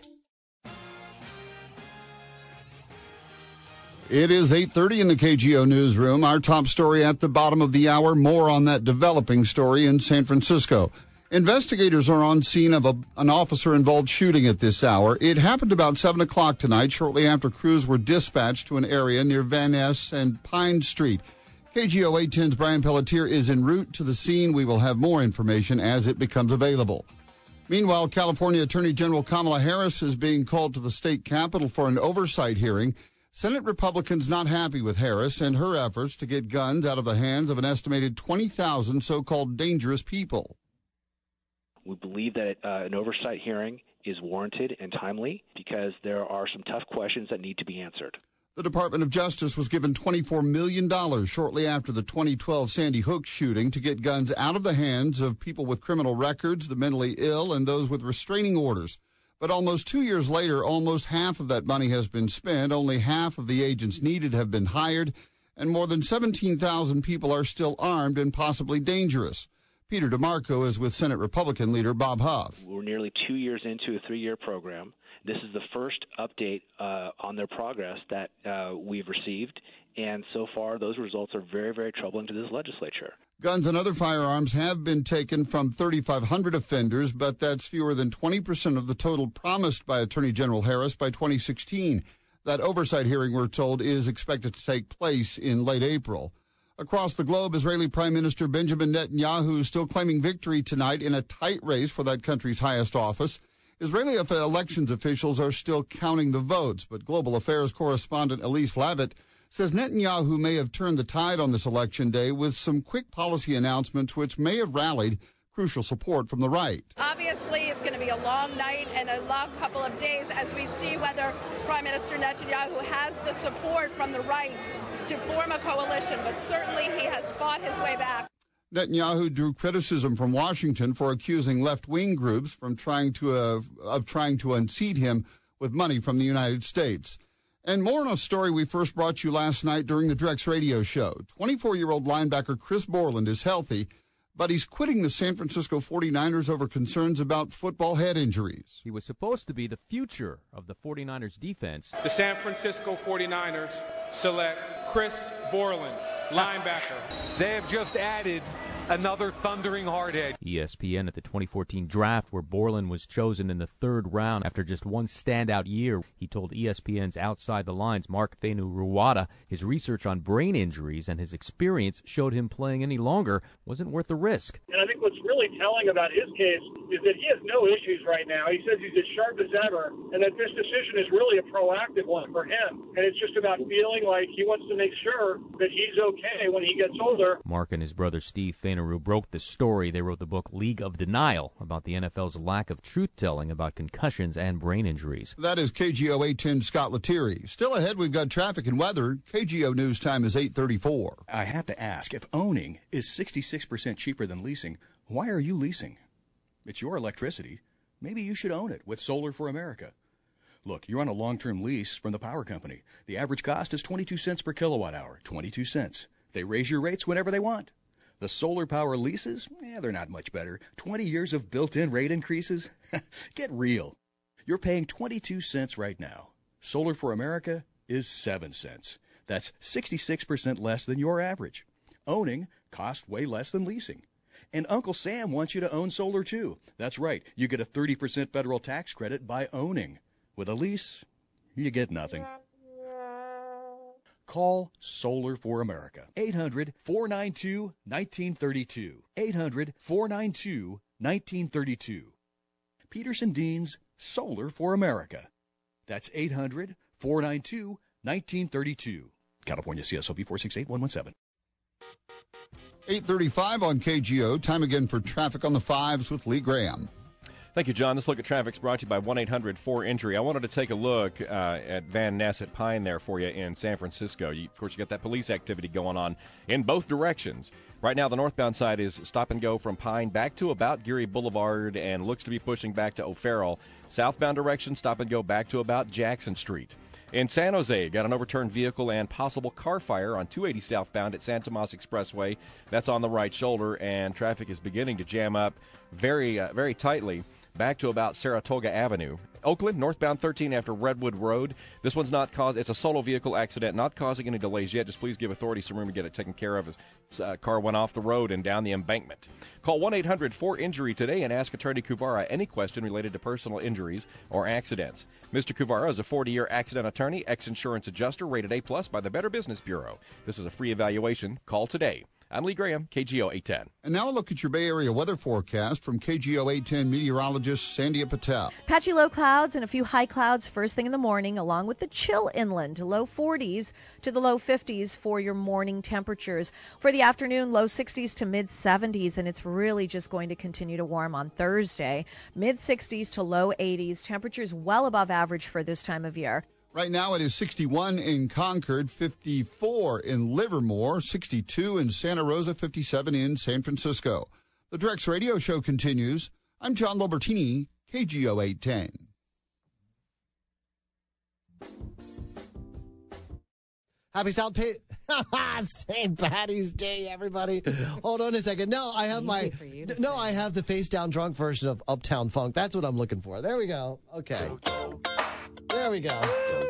It is eight thirty in the K G O newsroom. Our top story at the bottom of the hour. More on that developing story in San Francisco. Investigators are on scene of a, an officer-involved shooting at this hour. It happened about seven o'clock tonight, shortly after crews were dispatched to an area near Van Ness and Pine Street. K G O eight ten's Brian Pelletier is en route to the scene. We will have more information as it becomes available. Meanwhile, California Attorney General Kamala Harris is being called to the state capitol for an oversight hearing. Senate Republicans not happy with Harris and her efforts to get guns out of the hands of an estimated twenty thousand so-called dangerous people.
We believe that uh, an oversight hearing is warranted and timely because there are some tough questions that need to be answered.
The Department of Justice was given twenty-four million dollars shortly after the twenty twelve Sandy Hook shooting to get guns out of the hands of people with criminal records, the mentally ill, and those with restraining orders. But almost two years later, almost half of that money has been spent. Only half of the agents needed have been hired, and more than seventeen thousand people are still armed and possibly dangerous. Peter DeMarco is with Senate Republican leader Bob Huff.
We're nearly two years into a three-year program. This is the first update uh, on their progress that uh, we've received, and so far those results are very, very troubling to this legislature.
Guns and other firearms have been taken from thirty-five hundred offenders, but that's fewer than twenty percent of the total promised by Attorney General Harris by twenty sixteen. That oversight hearing, we're told, is expected to take place in late April. Across the globe, Israeli Prime Minister Benjamin Netanyahu is still claiming victory tonight in a tight race for that country's highest office. Israeli elections officials are still counting the votes, but Global Affairs correspondent Elise Lavitt says Netanyahu may have turned the tide on this election day with some quick policy announcements which may have rallied crucial support from the right.
Obviously, it's going to be a long night and a long couple of days as we see whether Prime Minister Netanyahu has the support from the right to form a coalition, but certainly he has fought his way back.
Netanyahu drew criticism from Washington for accusing left-wing groups from trying to uh, of trying to unseat him with money from the United States. And more on a story we first brought you last night during the Drex radio show. twenty-four-year-old linebacker Chris Borland is healthy, but he's quitting the San Francisco forty-niners over concerns about football head injuries.
He was supposed to be the future of the forty-niners defense.
The San Francisco forty-niners select Chris Borland, linebacker.
They have just added another thundering hardhead.
E S P N at the twenty fourteen draft, where Borland was chosen in the third round after just one standout year. He told E S P N's Outside the Lines Mark Thenu-Ruwada his research on brain injuries and his experience showed him playing any longer wasn't worth the risk.
And I think what's really telling about his case is that he has no issues right now. He says he's as sharp as ever, and that this decision is really a proactive one for him. And it's just about feeling like he wants to make sure that he's okay when he gets older.
Mark and his brother Steve Thenu broke the story. They wrote the book League of Denial about the N F L's lack of truth-telling about concussions and brain injuries.
That is K G O eight ten Scott Lettieri. Still ahead, we've got traffic and weather. K G O News time is eight thirty-four.
I have to ask, if owning is sixty-six percent cheaper than leasing, why are you leasing? It's your electricity. Maybe you should own it with Solar for America. Look, you're on a long-term lease from the power company. The average cost is twenty-two cents per kilowatt hour, twenty-two cents. They raise your rates whenever they want. The solar power leases, eh, they're not much better. twenty years of built-in rate increases? Get real. You're paying twenty-two cents right now. Solar for America is seven cents. That's sixty-six percent less than your average. Owning costs way less than leasing. And Uncle Sam wants you to own solar too. That's right. You get a thirty percent federal tax credit by owning. With a lease, you get nothing. Call Solar for America. eight hundred, four nine two, one nine three two. eight hundred, four nine two, one nine three two. Peterson Dean's Solar for America. That's eight hundred, four nine two, one nine three two. California C S O B four six eight one one seven.
eight thirty-five on K G O. Time again for Traffic on the Fives with Lee Graham.
Thank you, John. This look at traffic is brought to you by one eight hundred four injury. I wanted to take a look uh, at Van Ness at Pine there for you in San Francisco. You, of course, you got that police activity going on in both directions. Right now, the northbound side is stop and go from Pine back to about Geary Boulevard and looks to be pushing back to O'Farrell. Southbound direction, stop and go back to about Jackson Street. In San Jose, got an overturned vehicle and possible car fire on two eighty southbound at San Tomas Expressway. That's on the right shoulder, and traffic is beginning to jam up very, uh, very tightly back to about Saratoga Avenue. Oakland, northbound thirteen after Redwood Road. This one's not caused. It's a solo vehicle accident, not causing any delays yet. Just please give authorities some room to get it taken care of. His uh, car went off the road and down the embankment. Call one eight hundred four injury today and ask Attorney Kuvara any question related to personal injuries or accidents. Mister Kuvara is a forty-year accident attorney, ex-insurance adjuster, rated A plus by the Better Business Bureau. This is a free evaluation. Call today. I'm Lee Graham, K G O eight ten.
And now a look at your Bay Area weather forecast from K G O eight ten meteorologist Sandhya Patel.
Patchy low clouds and a few high clouds first thing in the morning, along with the chill inland, low forties to the low fifties for your morning temperatures. For the afternoon, low sixties to mid seventies, and it's really just going to continue to warm on Thursday. Mid sixties to low eighties, temperatures well above average for this time of year.
Right now it is sixty-one in Concord, fifty-four in Livermore, sixty-two in Santa Rosa, fifty-seven in San Francisco. The Drex Radio Show continues. I'm John Lobertini, K G O eight ten.
Happy South Pay. Saint Patty's Day, everybody. Hold on a second. No, I have my. No, I have the face down drunk version of Uptown Funk. That's what I'm looking for. There we go. Okay. There we go.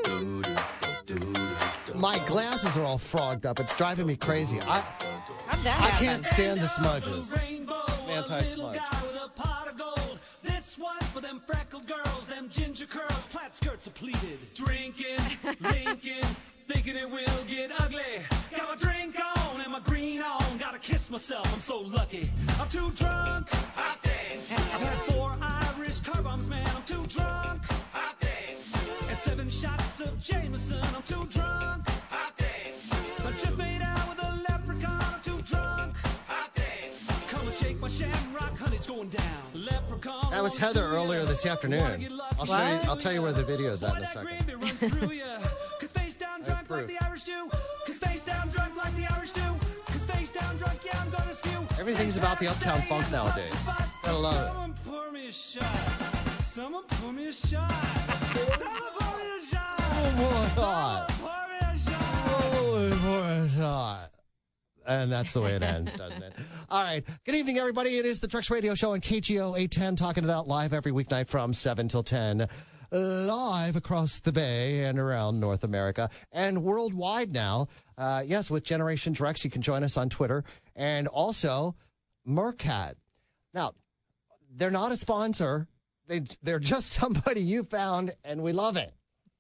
My glasses are all frogged up. It's driving me crazy. I I can't stand the smudges. Anti-smudge.
This one's for them freckled girls, them ginger curls, plaid skirts are pleated. Drinking, linking, thinking it will get ugly. Got my drink on and my green on. Gotta kiss myself, I'm so lucky. I'm too drunk. I've had four Irish Irish car bombs, man, I'm too drunk. Hot days. And seven shots of Jameson, I'm too drunk. Hot days. I just made out with a leprechaun, I'm too drunk. Hot days. Come and shake my shamrock, honey's going down. Leprechaun.
That was Heather earlier this afternoon. I'll show you. I'll tell you where the video is at in a second.
Runs through ya. Cause face down drunk like the Irish do. Cause face down drunk like the Irish do. Cause face down drunk, yeah, I'm gonna spew.
Everything's about the Uptown Funk nowadays. I love it.
Someone pour me a shot. Someone pour me a shot. Someone pour me a shot.
Oh, pour me a shot. Oh, pour me a shot. And that's the way it ends, doesn't it? All right. Good evening, everybody. It is the Trucks Radio Show on K G O eight ten, talking it out live every weeknight from seven till ten. Live across the Bay and around North America and worldwide now. Uh, yes, with Generation Directs, you can join us on Twitter. And also, Mercat. Now, they're not a sponsor. They, they're just somebody you found, and we love it.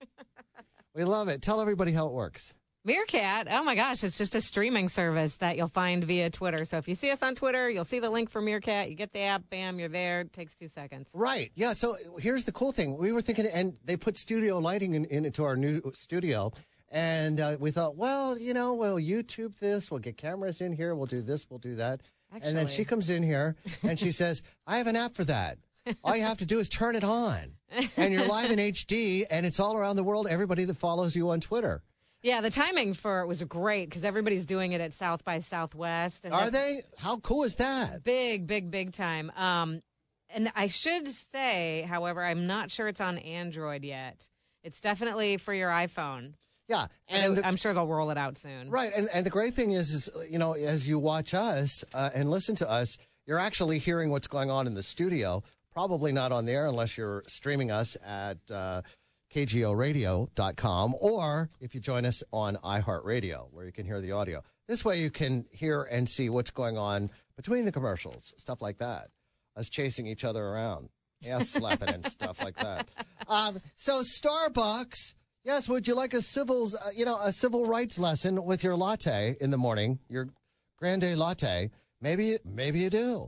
We love it. Tell everybody how it works.
Meerkat, oh my gosh, it's just a streaming service that you'll find via Twitter. So if you see us on Twitter, you'll see the link for Meerkat. You get the app, bam, you're there. It takes two seconds.
Right. Yeah. So here's the cool thing. We were thinking, and they put studio lighting in, in into our new studio. And uh, we thought, well, you know, we'll YouTube this. We'll get cameras in here. We'll do this. We'll do that. Actually. And then she comes in here and she says, I have an app for that. All you have to do is turn it on. And you're live in H D, and it's all around the world, everybody that follows you on Twitter.
Yeah, the timing for it was great because everybody's doing it at South by Southwest. And
Are they? How cool is that?
Big, big, big time. Um, and I should say, however, I'm not sure it's on Android yet. It's definitely for your iPhone.
Yeah,
and the, I'm sure they'll roll it out soon.
Right, and, and the great thing is, is, you know, as you watch us uh, and listen to us, you're actually hearing what's going on in the studio. Probably not on the air unless you're streaming us at uh, K G O radio dot com, or if you join us on iHeartRadio, where you can hear the audio. This way you can hear and see what's going on between the commercials, stuff like that. Us chasing each other around, ass slapping and stuff like that. Um, so Starbucks, yes, would you like a civils, uh, you know, a civil rights lesson with your latte in the morning, your grande latte? Maybe, maybe you do.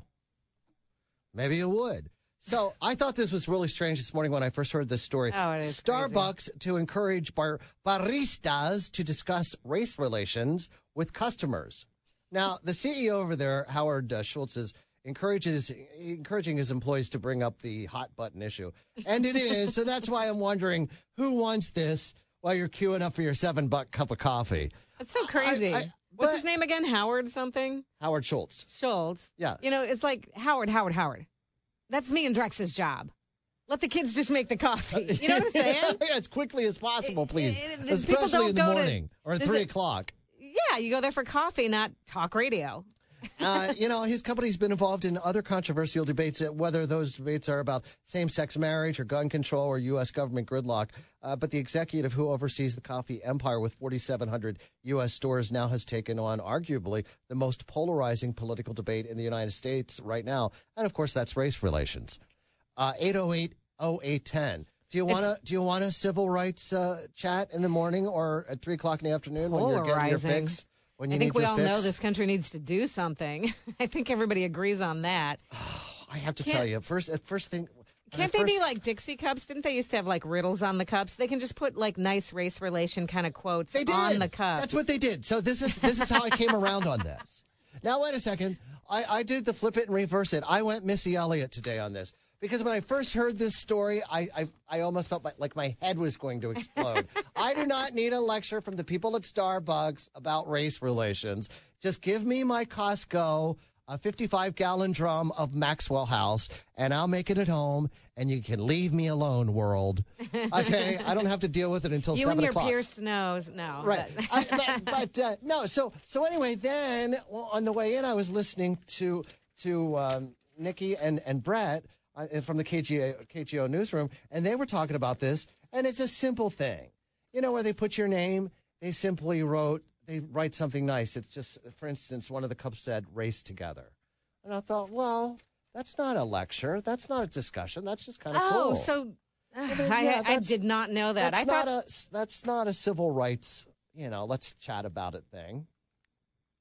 Maybe you would. So I thought this was really strange this morning when I first heard this story.
Oh, it is
Starbucks
crazy.
To encourage bar- baristas to discuss race relations with customers. Now, the C E O over there, Howard uh, Schultz, is encourages encouraging his employees to bring up the hot button issue. And it is. So that's why I'm wondering who wants this while you're queuing up for your seven buck cup of coffee.
That's so crazy.
I, I,
What's his name again? Howard something?
Howard Schultz.
Schultz.
Yeah.
You know, it's like Howard, Howard, Howard. That's me and Drex's job. Let the kids just make the coffee. You know what I'm saying?
Yeah, as quickly as possible, please.
It, it,
Especially in the morning
to,
or at three o'clock.
Yeah, you go there for coffee, not talk radio.
uh, you know, his company's been involved in other controversial debates, whether those debates are about same-sex marriage or gun control or U S government gridlock. Uh, but the executive who oversees the coffee empire with forty-seven hundred U S stores now has taken on arguably the most polarizing political debate in the United States right now. And, of course, that's race relations. Uh, eight oh eight oh eight one oh. Do you want to do you want a civil rights uh, chat in the morning or at three o'clock in the afternoon when you're getting your fix? When you
I think
need
we
your
all
fix?
know this country needs to do something. I think everybody agrees on that.
I have to
Can't-
tell you, first, at first thing.
Can't they be like Dixie cups? Didn't they used to have like riddles on the cups? They can just put like nice race relation kind of quotes
They did.
on the cup.
That's what they did. So this is this is how I came around on this. Now wait a second. I, I did the flip it and reverse it. I went Missy Elliott today on this because when I first heard this story, I I, I almost felt like, like my head was going to explode. I do not need a lecture from the people at Starbucks about race relations. Just give me my Costco a fifty-five gallon drum of Maxwell House, and I'll make it at home, and you can leave me alone, world. Okay? I don't have to deal with it until
you
seven
and your
o'clock.
pierced nose. No.
Right.
But-
I, but but uh, no, so so anyway, then well, on the way in, I was listening to to um, Nikki and, and Brett uh, from the K G O, K G O newsroom, and they were talking about this, and it's a simple thing. You know, where they put your name, they simply wrote, they write something nice. It's just, for instance, one of the cups said, race together. And I thought, well, that's not a lecture. That's not a discussion. That's just kind of
oh,
cool.
so uh,
I mean,
I,
yeah,
I did not know that.
That's
I thought
not a that's not a civil rights, you know, let's chat about it thing.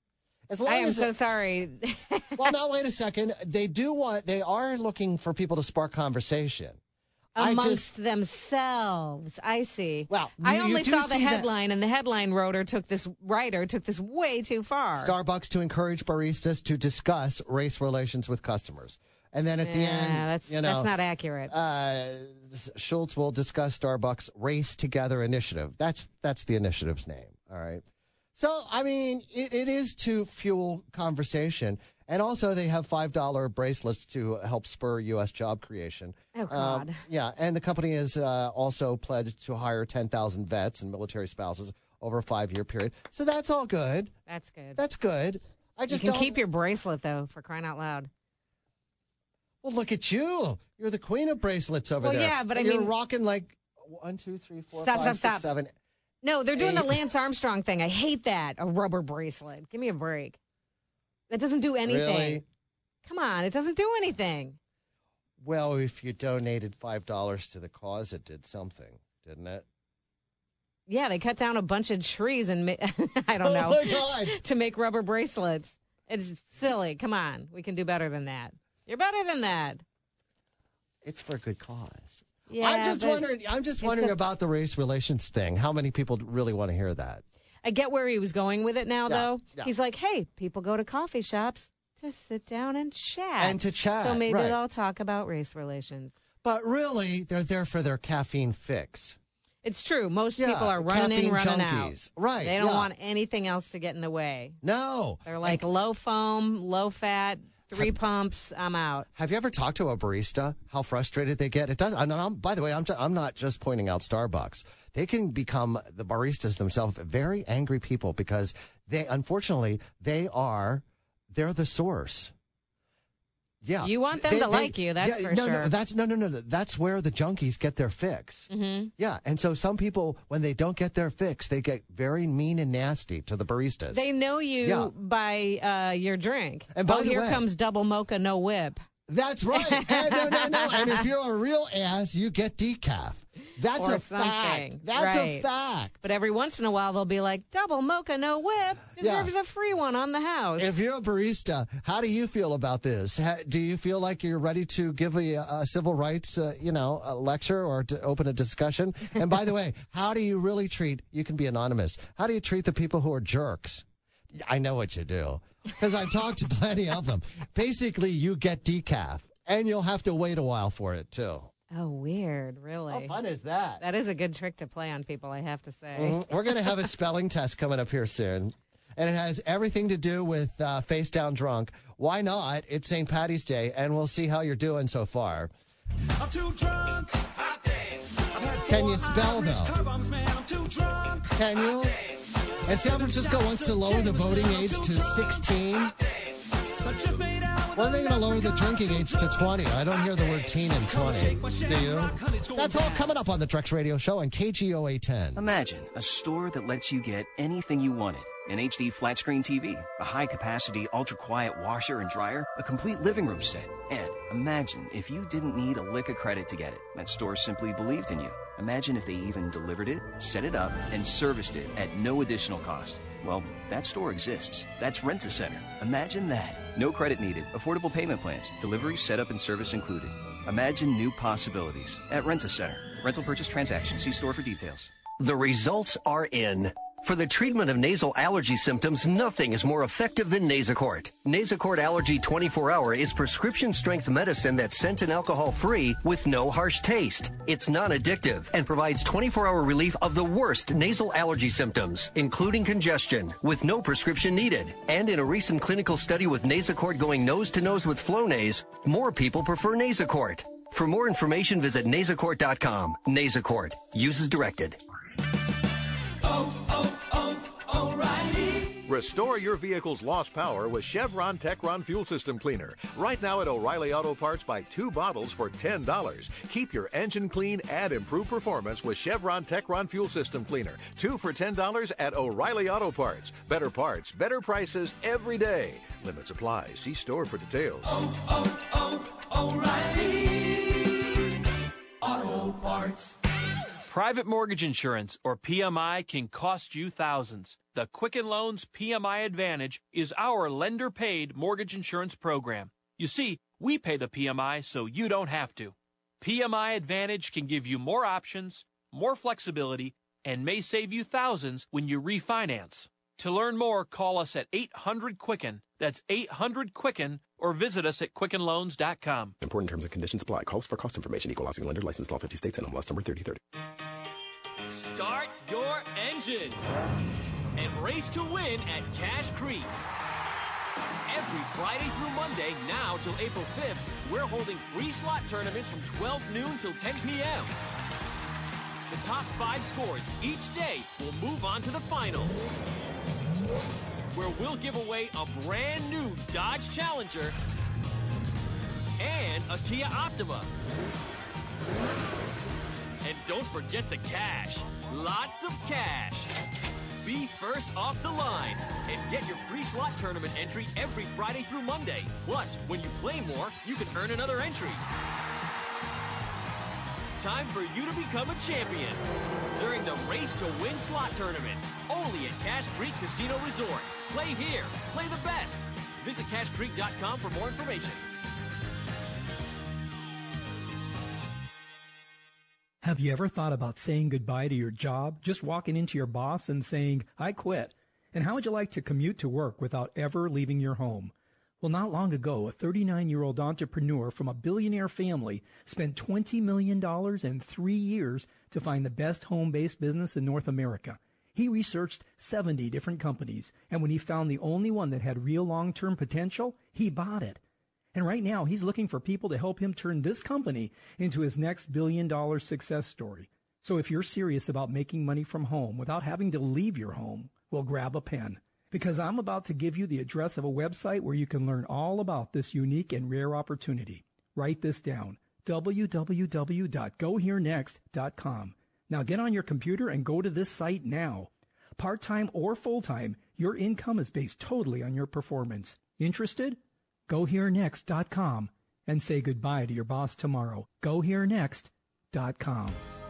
As long
I am
as
so
it-
sorry.
Well, now wait a second. They do want. They are looking for people to spark conversation. I
Amongst
just-
themselves. I see.
Well,
I
you- you
only
do
saw the
see that-
headline, and the headline writer took this writer took this way too far.
Starbucks to encourage baristas to discuss race relations with customers. And then at the
Yeah,
end,
that's-
you know,
that's not accurate.
Uh, Schultz will discuss Starbucks Race Together initiative. That's that's the initiative's name. All right. So I mean, it, it is to fuel conversation, and also they have five dollar bracelets to help spur U S job creation.
Oh, God.
Um, yeah, and the company has uh, also pledged to hire ten thousand vets and military spouses over a five year period. So that's all good.
That's good.
That's good. I just
you can
don't-
keep your bracelet though, for crying out loud.
Well, look at you. You're the queen of bracelets over
Well,
there.
yeah, but I
You're
mean-
rocking like one, two, three, four,
Stop,
five,
stop,
six,
stop.
seven.
No, they're doing the
Eight.
Lance Armstrong thing. I hate that. A rubber bracelet. Give me a break. That doesn't do anything.
Really?
Come on, it doesn't do anything.
Well, if you donated five dollars to the cause, it did something, didn't it?
Yeah, they cut down a bunch of trees and ma- I don't
Oh,
know
my God.
to make rubber bracelets. It's silly. Come on, we can do better than that. You're better than that.
It's for a good cause.
Yeah,
I'm just
but
wondering. I'm just
it's
wondering
a-
about the race relations thing. How many people really want to hear that?
I get where he was going with it now,
Yeah,
though.
yeah.
He's like, hey, people go to coffee shops to sit down and chat.
And to chat,
So maybe
right.
they'll talk about race relations.
But really, they're there for their caffeine fix.
It's true. Most
Yeah,
people are running in,
caffeine
running
junkies.
out.
Right,
They don't
yeah.
want anything else to get in the way.
No.
They're like low foam, low fat, three pumps. I'm out.
Have you ever talked to a barista? How frustrated they get? It does. And I'm, by the way, I'm, t- I'm not just pointing out Starbucks. They can become the baristas themselves very angry people because they, unfortunately, they are they're the source. Yeah,
You want them to like you, that's
yeah,
for
no,
sure.
No, that's no, no, no. That's where the junkies get their fix.
Mm-hmm.
Yeah, and so some people, when they don't get their fix, they get very mean and nasty to the baristas.
They know you
Yeah.
by uh, your drink.
And by
oh,
the
here
way-
comes double mocha, no whip.
That's right. And no, no, no. And if you're a real ass, you get decaf. That's
or
a
something.
fact. That's a
Right.
fact.
But every once in a while, they'll be like, double mocha, no whip deserves a free one on the house.
If you're a barista, how do you feel about this? Ha- do you feel like you're ready to give a, a civil rights, uh, you know, a lecture or to open a discussion? And by the way, how do you really treat? You can be anonymous. How do you treat the people who are jerks? I know what you do because I've talked to plenty of them. Basically, you get decaf, and you'll have to wait a while for it too.
Oh, weird. Really?
How fun is that?
That is a good trick to play on people, I have to say.
Mhm. We're going to have a spelling test coming up here soon. And it has everything to do with uh, face down drunk. Why not? It's Saint Patty's Day, and we'll see how you're doing so far.
I'm too drunk.
Can you spell, though?
Carbums, man, I'm too drunk.
Can you? And San Francisco wants to lower the voting age to sixteen. When are they going to lower the drinking age to twenty? I don't hear the word teen in twenty. Do you? That's all coming up on the Drex Radio Show on K G O A ten.
Imagine a store that lets you get anything you wanted. An H D flat screen T V, a high-capacity, ultra-quiet washer and dryer, a complete living room set. And imagine if you didn't need a lick of credit to get it. That store simply believed in you. Imagine if they even delivered it, set it up, and serviced it at no additional cost. Well, that store exists. That's Rent-A-Center. Imagine that. No credit needed. Affordable payment plans. Delivery, setup, and service included. Imagine new possibilities at Rent-A-Center. Rental purchase transaction. See store for details.
The results are in. For the treatment of nasal allergy symptoms, nothing is more effective than Nasacort. Nasacort Allergy twenty-four hour is prescription-strength medicine that's scent and alcohol-free with no harsh taste. It's non-addictive and provides twenty-four hour relief of the worst nasal allergy symptoms, including congestion, with no prescription needed. And in a recent clinical study with Nasacort going nose-to-nose with Flonase, more people prefer Nasacort. For more information, visit nasacort dot com. Nasacort. Use as directed.
Restore your vehicle's lost power with Chevron Techron Fuel System Cleaner. Right now at O'Reilly Auto Parts, buy two bottles for ten dollars. Keep your engine clean and improve performance with Chevron Techron Fuel System Cleaner. Two for ten dollars at O'Reilly Auto Parts. Better parts, better prices every day. Limits apply. See store for details.
O'Reilly Auto Parts.
Private mortgage insurance, or P M I, can cost you thousands. The Quicken Loans P M I Advantage is our lender-paid mortgage insurance program. You see, we pay the P M I so you don't have to. P M I Advantage can give you more options, more flexibility, and may save you thousands when you refinance. To learn more, call us at eight hundred Quicken. That's eight hundred Quicken, or visit us at quicken loans dot com.
Important terms and conditions apply. Calls for cost information. Equal housing lender. Licensed in all fifty states. N M L S number thirty thirty.
Start your engines and race to win at Cache Creek. Every Friday through Monday, now till April fifth, we're holding free slot tournaments from twelve noon till ten p.m. The top five scores each day will move on to the finals, where we'll give away a brand new Dodge Challenger and a Kia Optima. And don't forget the cash. Lots of cash. Be first off the line and get your free slot tournament entry every Friday through Monday. Plus, when you play more, you can earn another entry. Time for you to become a champion during the Race to Win slot tournaments, only at Cache Creek Casino Resort. Play here. Play the best. Visit cache creek dot com for more information.
Have you ever thought about saying goodbye to your job, just walking into your boss and saying, I quit? And how would you like to commute to work without ever leaving your home? Well, not long ago, a thirty-nine-year-old entrepreneur from a billionaire family spent twenty million dollars in three years to find the best home-based business in North America. He researched seventy different companies, and when he found the only one that had real long-term potential, he bought it. And right now, he's looking for people to help him turn this company into his next billion-dollar success story. So if you're serious about making money from home without having to leave your home, well, grab a pen. Because I'm about to give you the address of a website where you can learn all about this unique and rare opportunity. Write this down, w w w dot go here next dot com. Now get on your computer and go to this site now. Part-time or full-time, your income is based totally on your performance. Interested? go here next dot com and say goodbye to your boss tomorrow. go here next dot com.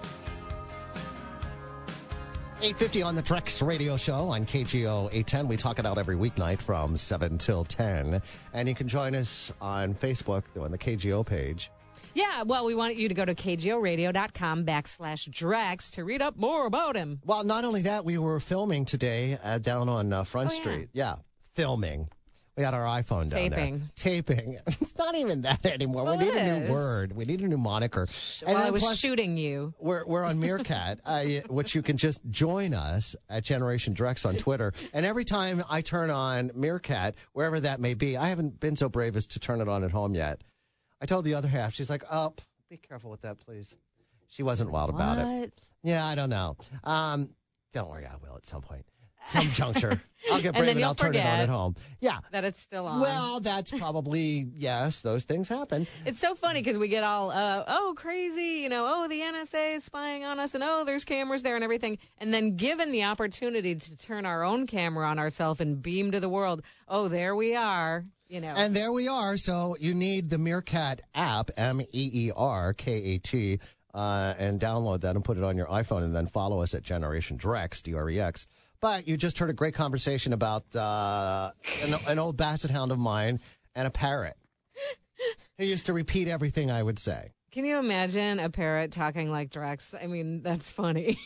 eight fifty on the Trex Radio Show on K G O eight ten. We talk it out every weeknight from seven till ten. And you can join us on Facebook on the K G O page.
Yeah, well, we want you to go to k g o radio dot com backslash Drex to read up more about him.
Well, not only that, we were filming today uh, down on uh, Front
Oh, yeah.
Street. Yeah, filming. We had our iPhone down
Taping.
there. Taping. It's not even that anymore.
Well,
we need
it
a new
is.
word. We need a new moniker.
Well, I
then
was
plus,
shooting you.
We're, we're on Meerkat, uh, which you can just join us at Generation Drex on Twitter. And every time I turn on Meerkat, wherever that may be, I haven't been so brave as to turn it on at home yet. I told the other half, she's like, oh, be careful with that, please. She wasn't wild about it.
What?
Yeah, I don't know. Um, don't worry, I will at some point. Some juncture. I'll get
And
brave
then
and,
you'll
I'll turn it on
forget
at home. Yeah.
That it's still on.
Well, that's probably, yes, those things happen.
It's so funny because we get all, uh, oh, crazy, you know, oh, the N S A is spying on us, and oh, there's cameras there and everything. And then given the opportunity to turn our own camera on ourselves and beam to the world, oh, there we are, you know.
And there we are. So you need the Meerkat app, M E E R K A T, uh, and download that and put it on your iPhone and then follow us at Generation Drex, D R E X. But you just heard a great conversation about uh, an, an old basset hound of mine and a parrot who used to repeat everything I would say.
Can you imagine a parrot talking like Drex? I mean, that's funny.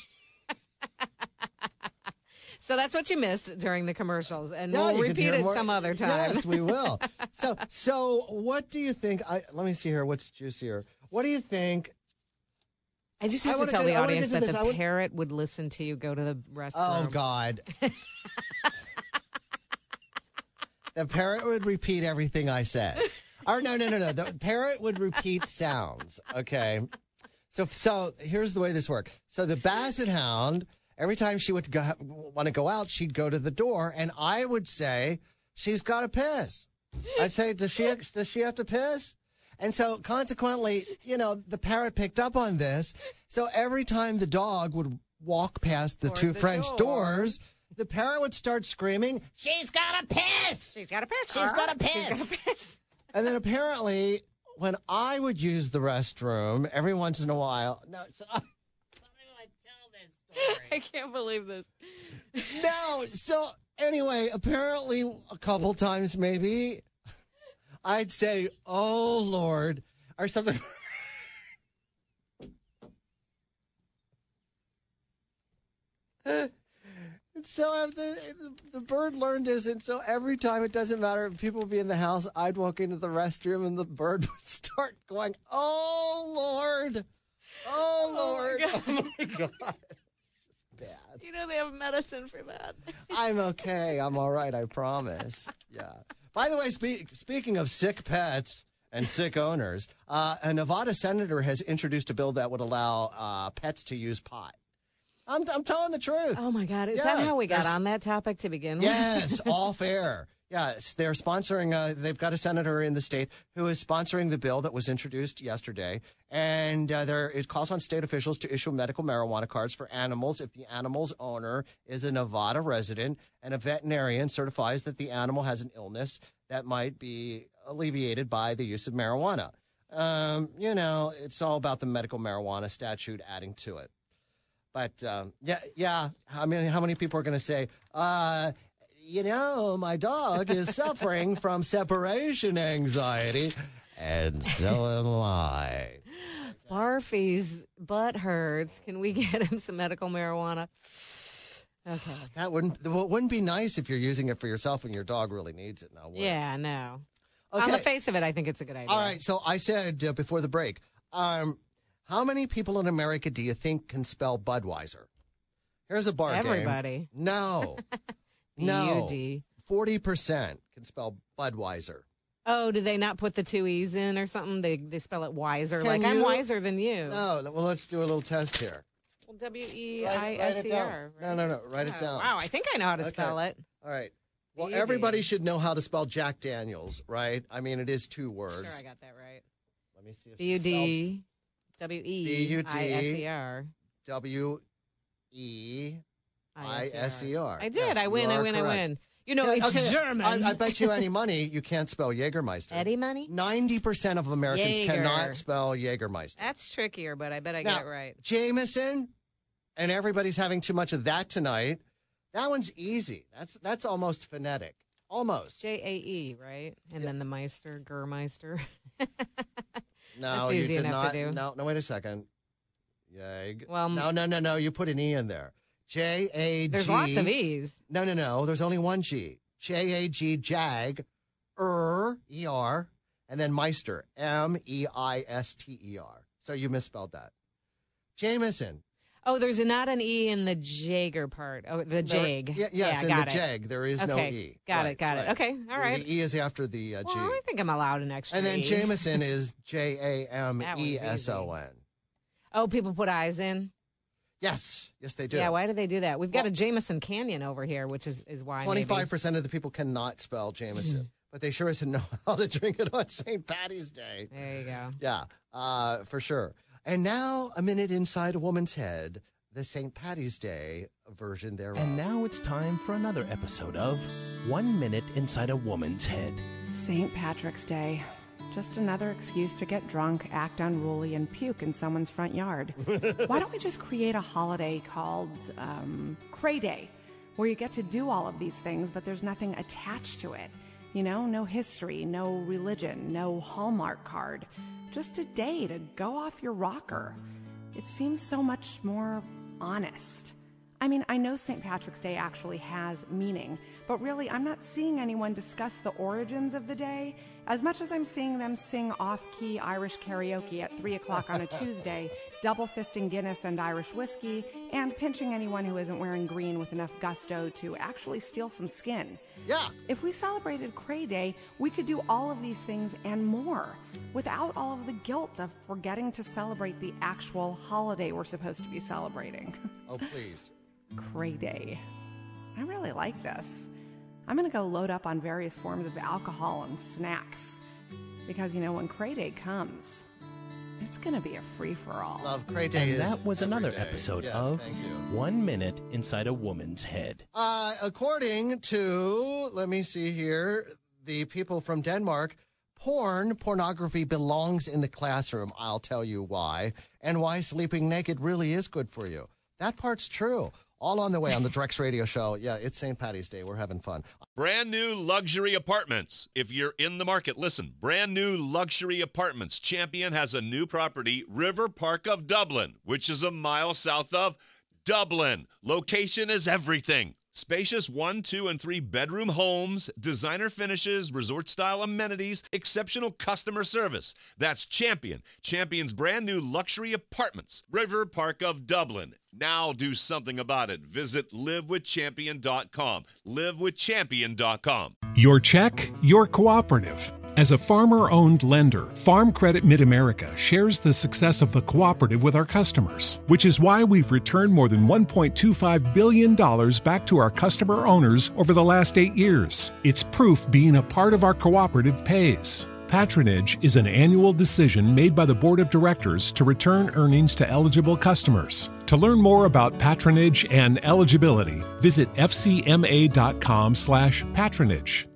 So that's what you missed during the commercials, and
Yeah,
we'll
you can
repeat
hear
it
more-
some other time.
Yes, we will. so, so what do you think? I, let me see here. What's juicier? What do you think?
I just
I
have to
wanna
tell
do-
the
I wanna
audience
do
that
this.
the
I would-
parrot would listen to you go to the restroom.
Oh, God. The parrot would repeat everything I said. Or no, no, no, no. The parrot would repeat sounds. Okay. So, so here's the way this worked. So the basset hound, every time she would go, want to go out, she'd go to the door, and I would say, "She's got to piss." I'd say, "Does she? Does she have to piss?" And so, consequently, you know, the parrot picked up on this. So every time the dog would walk past the
Toward
two
the
French
door.
doors, the parrot would start screaming, "She's got to piss!
She's got to piss!
She's got to
She's
piss!"
gotta piss.
And then apparently, when I would use the restroom every once in a while, no, so, something like
I can't believe this.
No, so anyway, apparently a couple times maybe I'd say, oh, Lord, or something. And so if the, the bird learned this, and so every time, it doesn't matter if people would be in the house, I'd walk into the restroom and the bird would start going, oh, Lord, oh, Lord, oh, my God. Oh, my God. Bad.
You know they have medicine for that.
I'm okay. I'm all right. I promise. Yeah. By the way, spe- speaking of sick pets and sick owners, uh, a Nevada senator has introduced a bill that would allow uh, pets to use pot. I'm, I'm telling the truth.
Oh, my God. Is
Yeah,
that how we got
there's-
on that topic to begin with?
Yes, all fair. Yes, they're sponsoring, uh, they've got a senator in the state who is sponsoring the bill that was introduced yesterday. And uh, there, it calls on state officials to issue medical marijuana cards for animals if the animal's owner is a Nevada resident and a veterinarian certifies that the animal has an illness that might be alleviated by the use of marijuana. Um, you know, it's all about the medical marijuana statute adding to it. But, um, yeah, yeah, I mean, how many people are going to say, uh, you know, my dog is suffering from separation anxiety, and so am I.
Barfy's butt hurts. Can we get him some medical marijuana? Okay.
That wouldn't well, wouldn't be nice if you're using it for yourself and your dog really needs it now. would it?
Yeah, no.
Okay.
On the face of it, I think it's a good idea.
All right, so I said uh, before the break, um, how many people in America do you think can spell Budweiser? Here's a bar game.
Everybody.
No.
B U D.
No. forty percent can spell Budweiser.
Oh, do they not put the two E's in or something? They they spell it wiser.
Can
like, I'm
you-
wiser than you.
No, well, let's do a little test here.
Well, W E
Write
I
it- write
S
it
E
down.
R.
No, no, no. Write it
Oh,
down.
Wow, I think I know how to
Okay.
spell it.
All right. Well,
B U D.
everybody should know how to spell Jack Daniels, right? I mean, it is two words.
Sure, I got that right.
Let me see if
B U D W E I S E R.
W E I S E R.
I did.
Yes,
I
you
win, I
are
win, I
correct.
win. You know,
Yeah,
it's
okay,
German.
I, I bet you any money you can't spell Jägermeister.
Eddie money?
ninety percent of Americans
Jaeger.
cannot spell Jägermeister.
That's trickier, but I bet I
Now,
get it right.
Jameson, and everybody's having too much of that tonight. That one's easy. That's that's almost phonetic. Almost.
J A E, right? And then the Meister, Germeister.
No,
That's easy
you did
enough
not.
to do.
No, no, wait a second. Jag.
Well,
no, no, no, no. You put an E in there. J A G.
There's lots of E's.
No, no, no. There's only one G. J A G, Jag, er, E R, and then Meister, M E I S T E R. So you misspelled that. Jameson.
Oh, there's not an E in the Jager part. Oh, the
There-
Jag.
Yeah, yes, in
got
the
it.
Jag, there is no
Okay,
E.
Got
Right,
it, got
right.
it. Okay, all right.
The E is after the uh, G.
Well, I think I'm allowed an extra
And then
E.
Jameson is J A M
That one's
E S O N.
Oh, people put eyes in?
Yes, yes, they do.
Yeah, why do they do that? We've got a Jameson Canyon over here, which is, is why
Twenty-five percent of the people cannot spell Jameson, but they sure as know how to drink it on Saint Patty's Day.
maybe. There you go.
Yeah, uh, for sure. And now, a minute inside a woman's head, the Saint Patty's Day version thereof.
And now it's time for another episode of One Minute Inside a Woman's Head.
Saint Patrick's Day. Just another excuse to get drunk, act unruly, and puke in someone's front yard. Why don't we just create a holiday called um, Cray Day, where you get to do all of these things, but there's nothing attached to it? You know, no history, no religion, no Hallmark card. Just a day to go off your rocker. It seems so much more honest. I mean, I know Saint Patrick's Day actually has meaning, but really, I'm not seeing anyone discuss the origins of the day as much as I'm seeing them sing off-key Irish karaoke at three o'clock on a Tuesday, double-fisting Guinness and Irish whiskey, and pinching anyone who isn't wearing green with enough gusto to actually steal some skin.
Yeah.
If we celebrated Cray Day, we could do all of these things and more without all of the guilt of forgetting to celebrate the actual holiday we're supposed to be celebrating.
Oh, please.
Cray Day. I really like this. I'm going to go load up on various forms of alcohol and snacks. Because, you know, when Cray Day comes, it's going to be a free-for-all.
Love Cray Day
And
is
that was
every
another
day.
episode
Yes,
of
thank you.
One Minute Inside a Woman's Head.
Uh, according to, let me see here, the people from Denmark, porn, pornography belongs in the classroom. I'll tell you why. And why sleeping naked really is good for you. That part's true. All on the way on the Drex Radio Show. Yeah, it's Saint Patty's Day. We're having fun.
Brand new luxury apartments. If you're in the market, listen. Brand new luxury apartments. Champion has a new property, River Park of Dublin, which is a mile south of Dublin. Location is everything. Spacious one, two, and three bedroom homes, designer finishes, resort-style amenities, exceptional customer service. That's Champion. Champion's brand new luxury apartments. River Park of Dublin. Now do something about it. Visit live with champion dot com. live with champion dot com.
Your check, your cooperative. As a farmer-owned lender, Farm Credit Mid-America shares the success of the cooperative with our customers, which is why we've returned more than one point two five billion dollars back to our customer owners over the last eight years. It's proof being a part of our cooperative pays. Patronage is an annual decision made by the Board of Directors to return earnings to eligible customers. To learn more about patronage and eligibility, visit f c m a dot com slash patronage.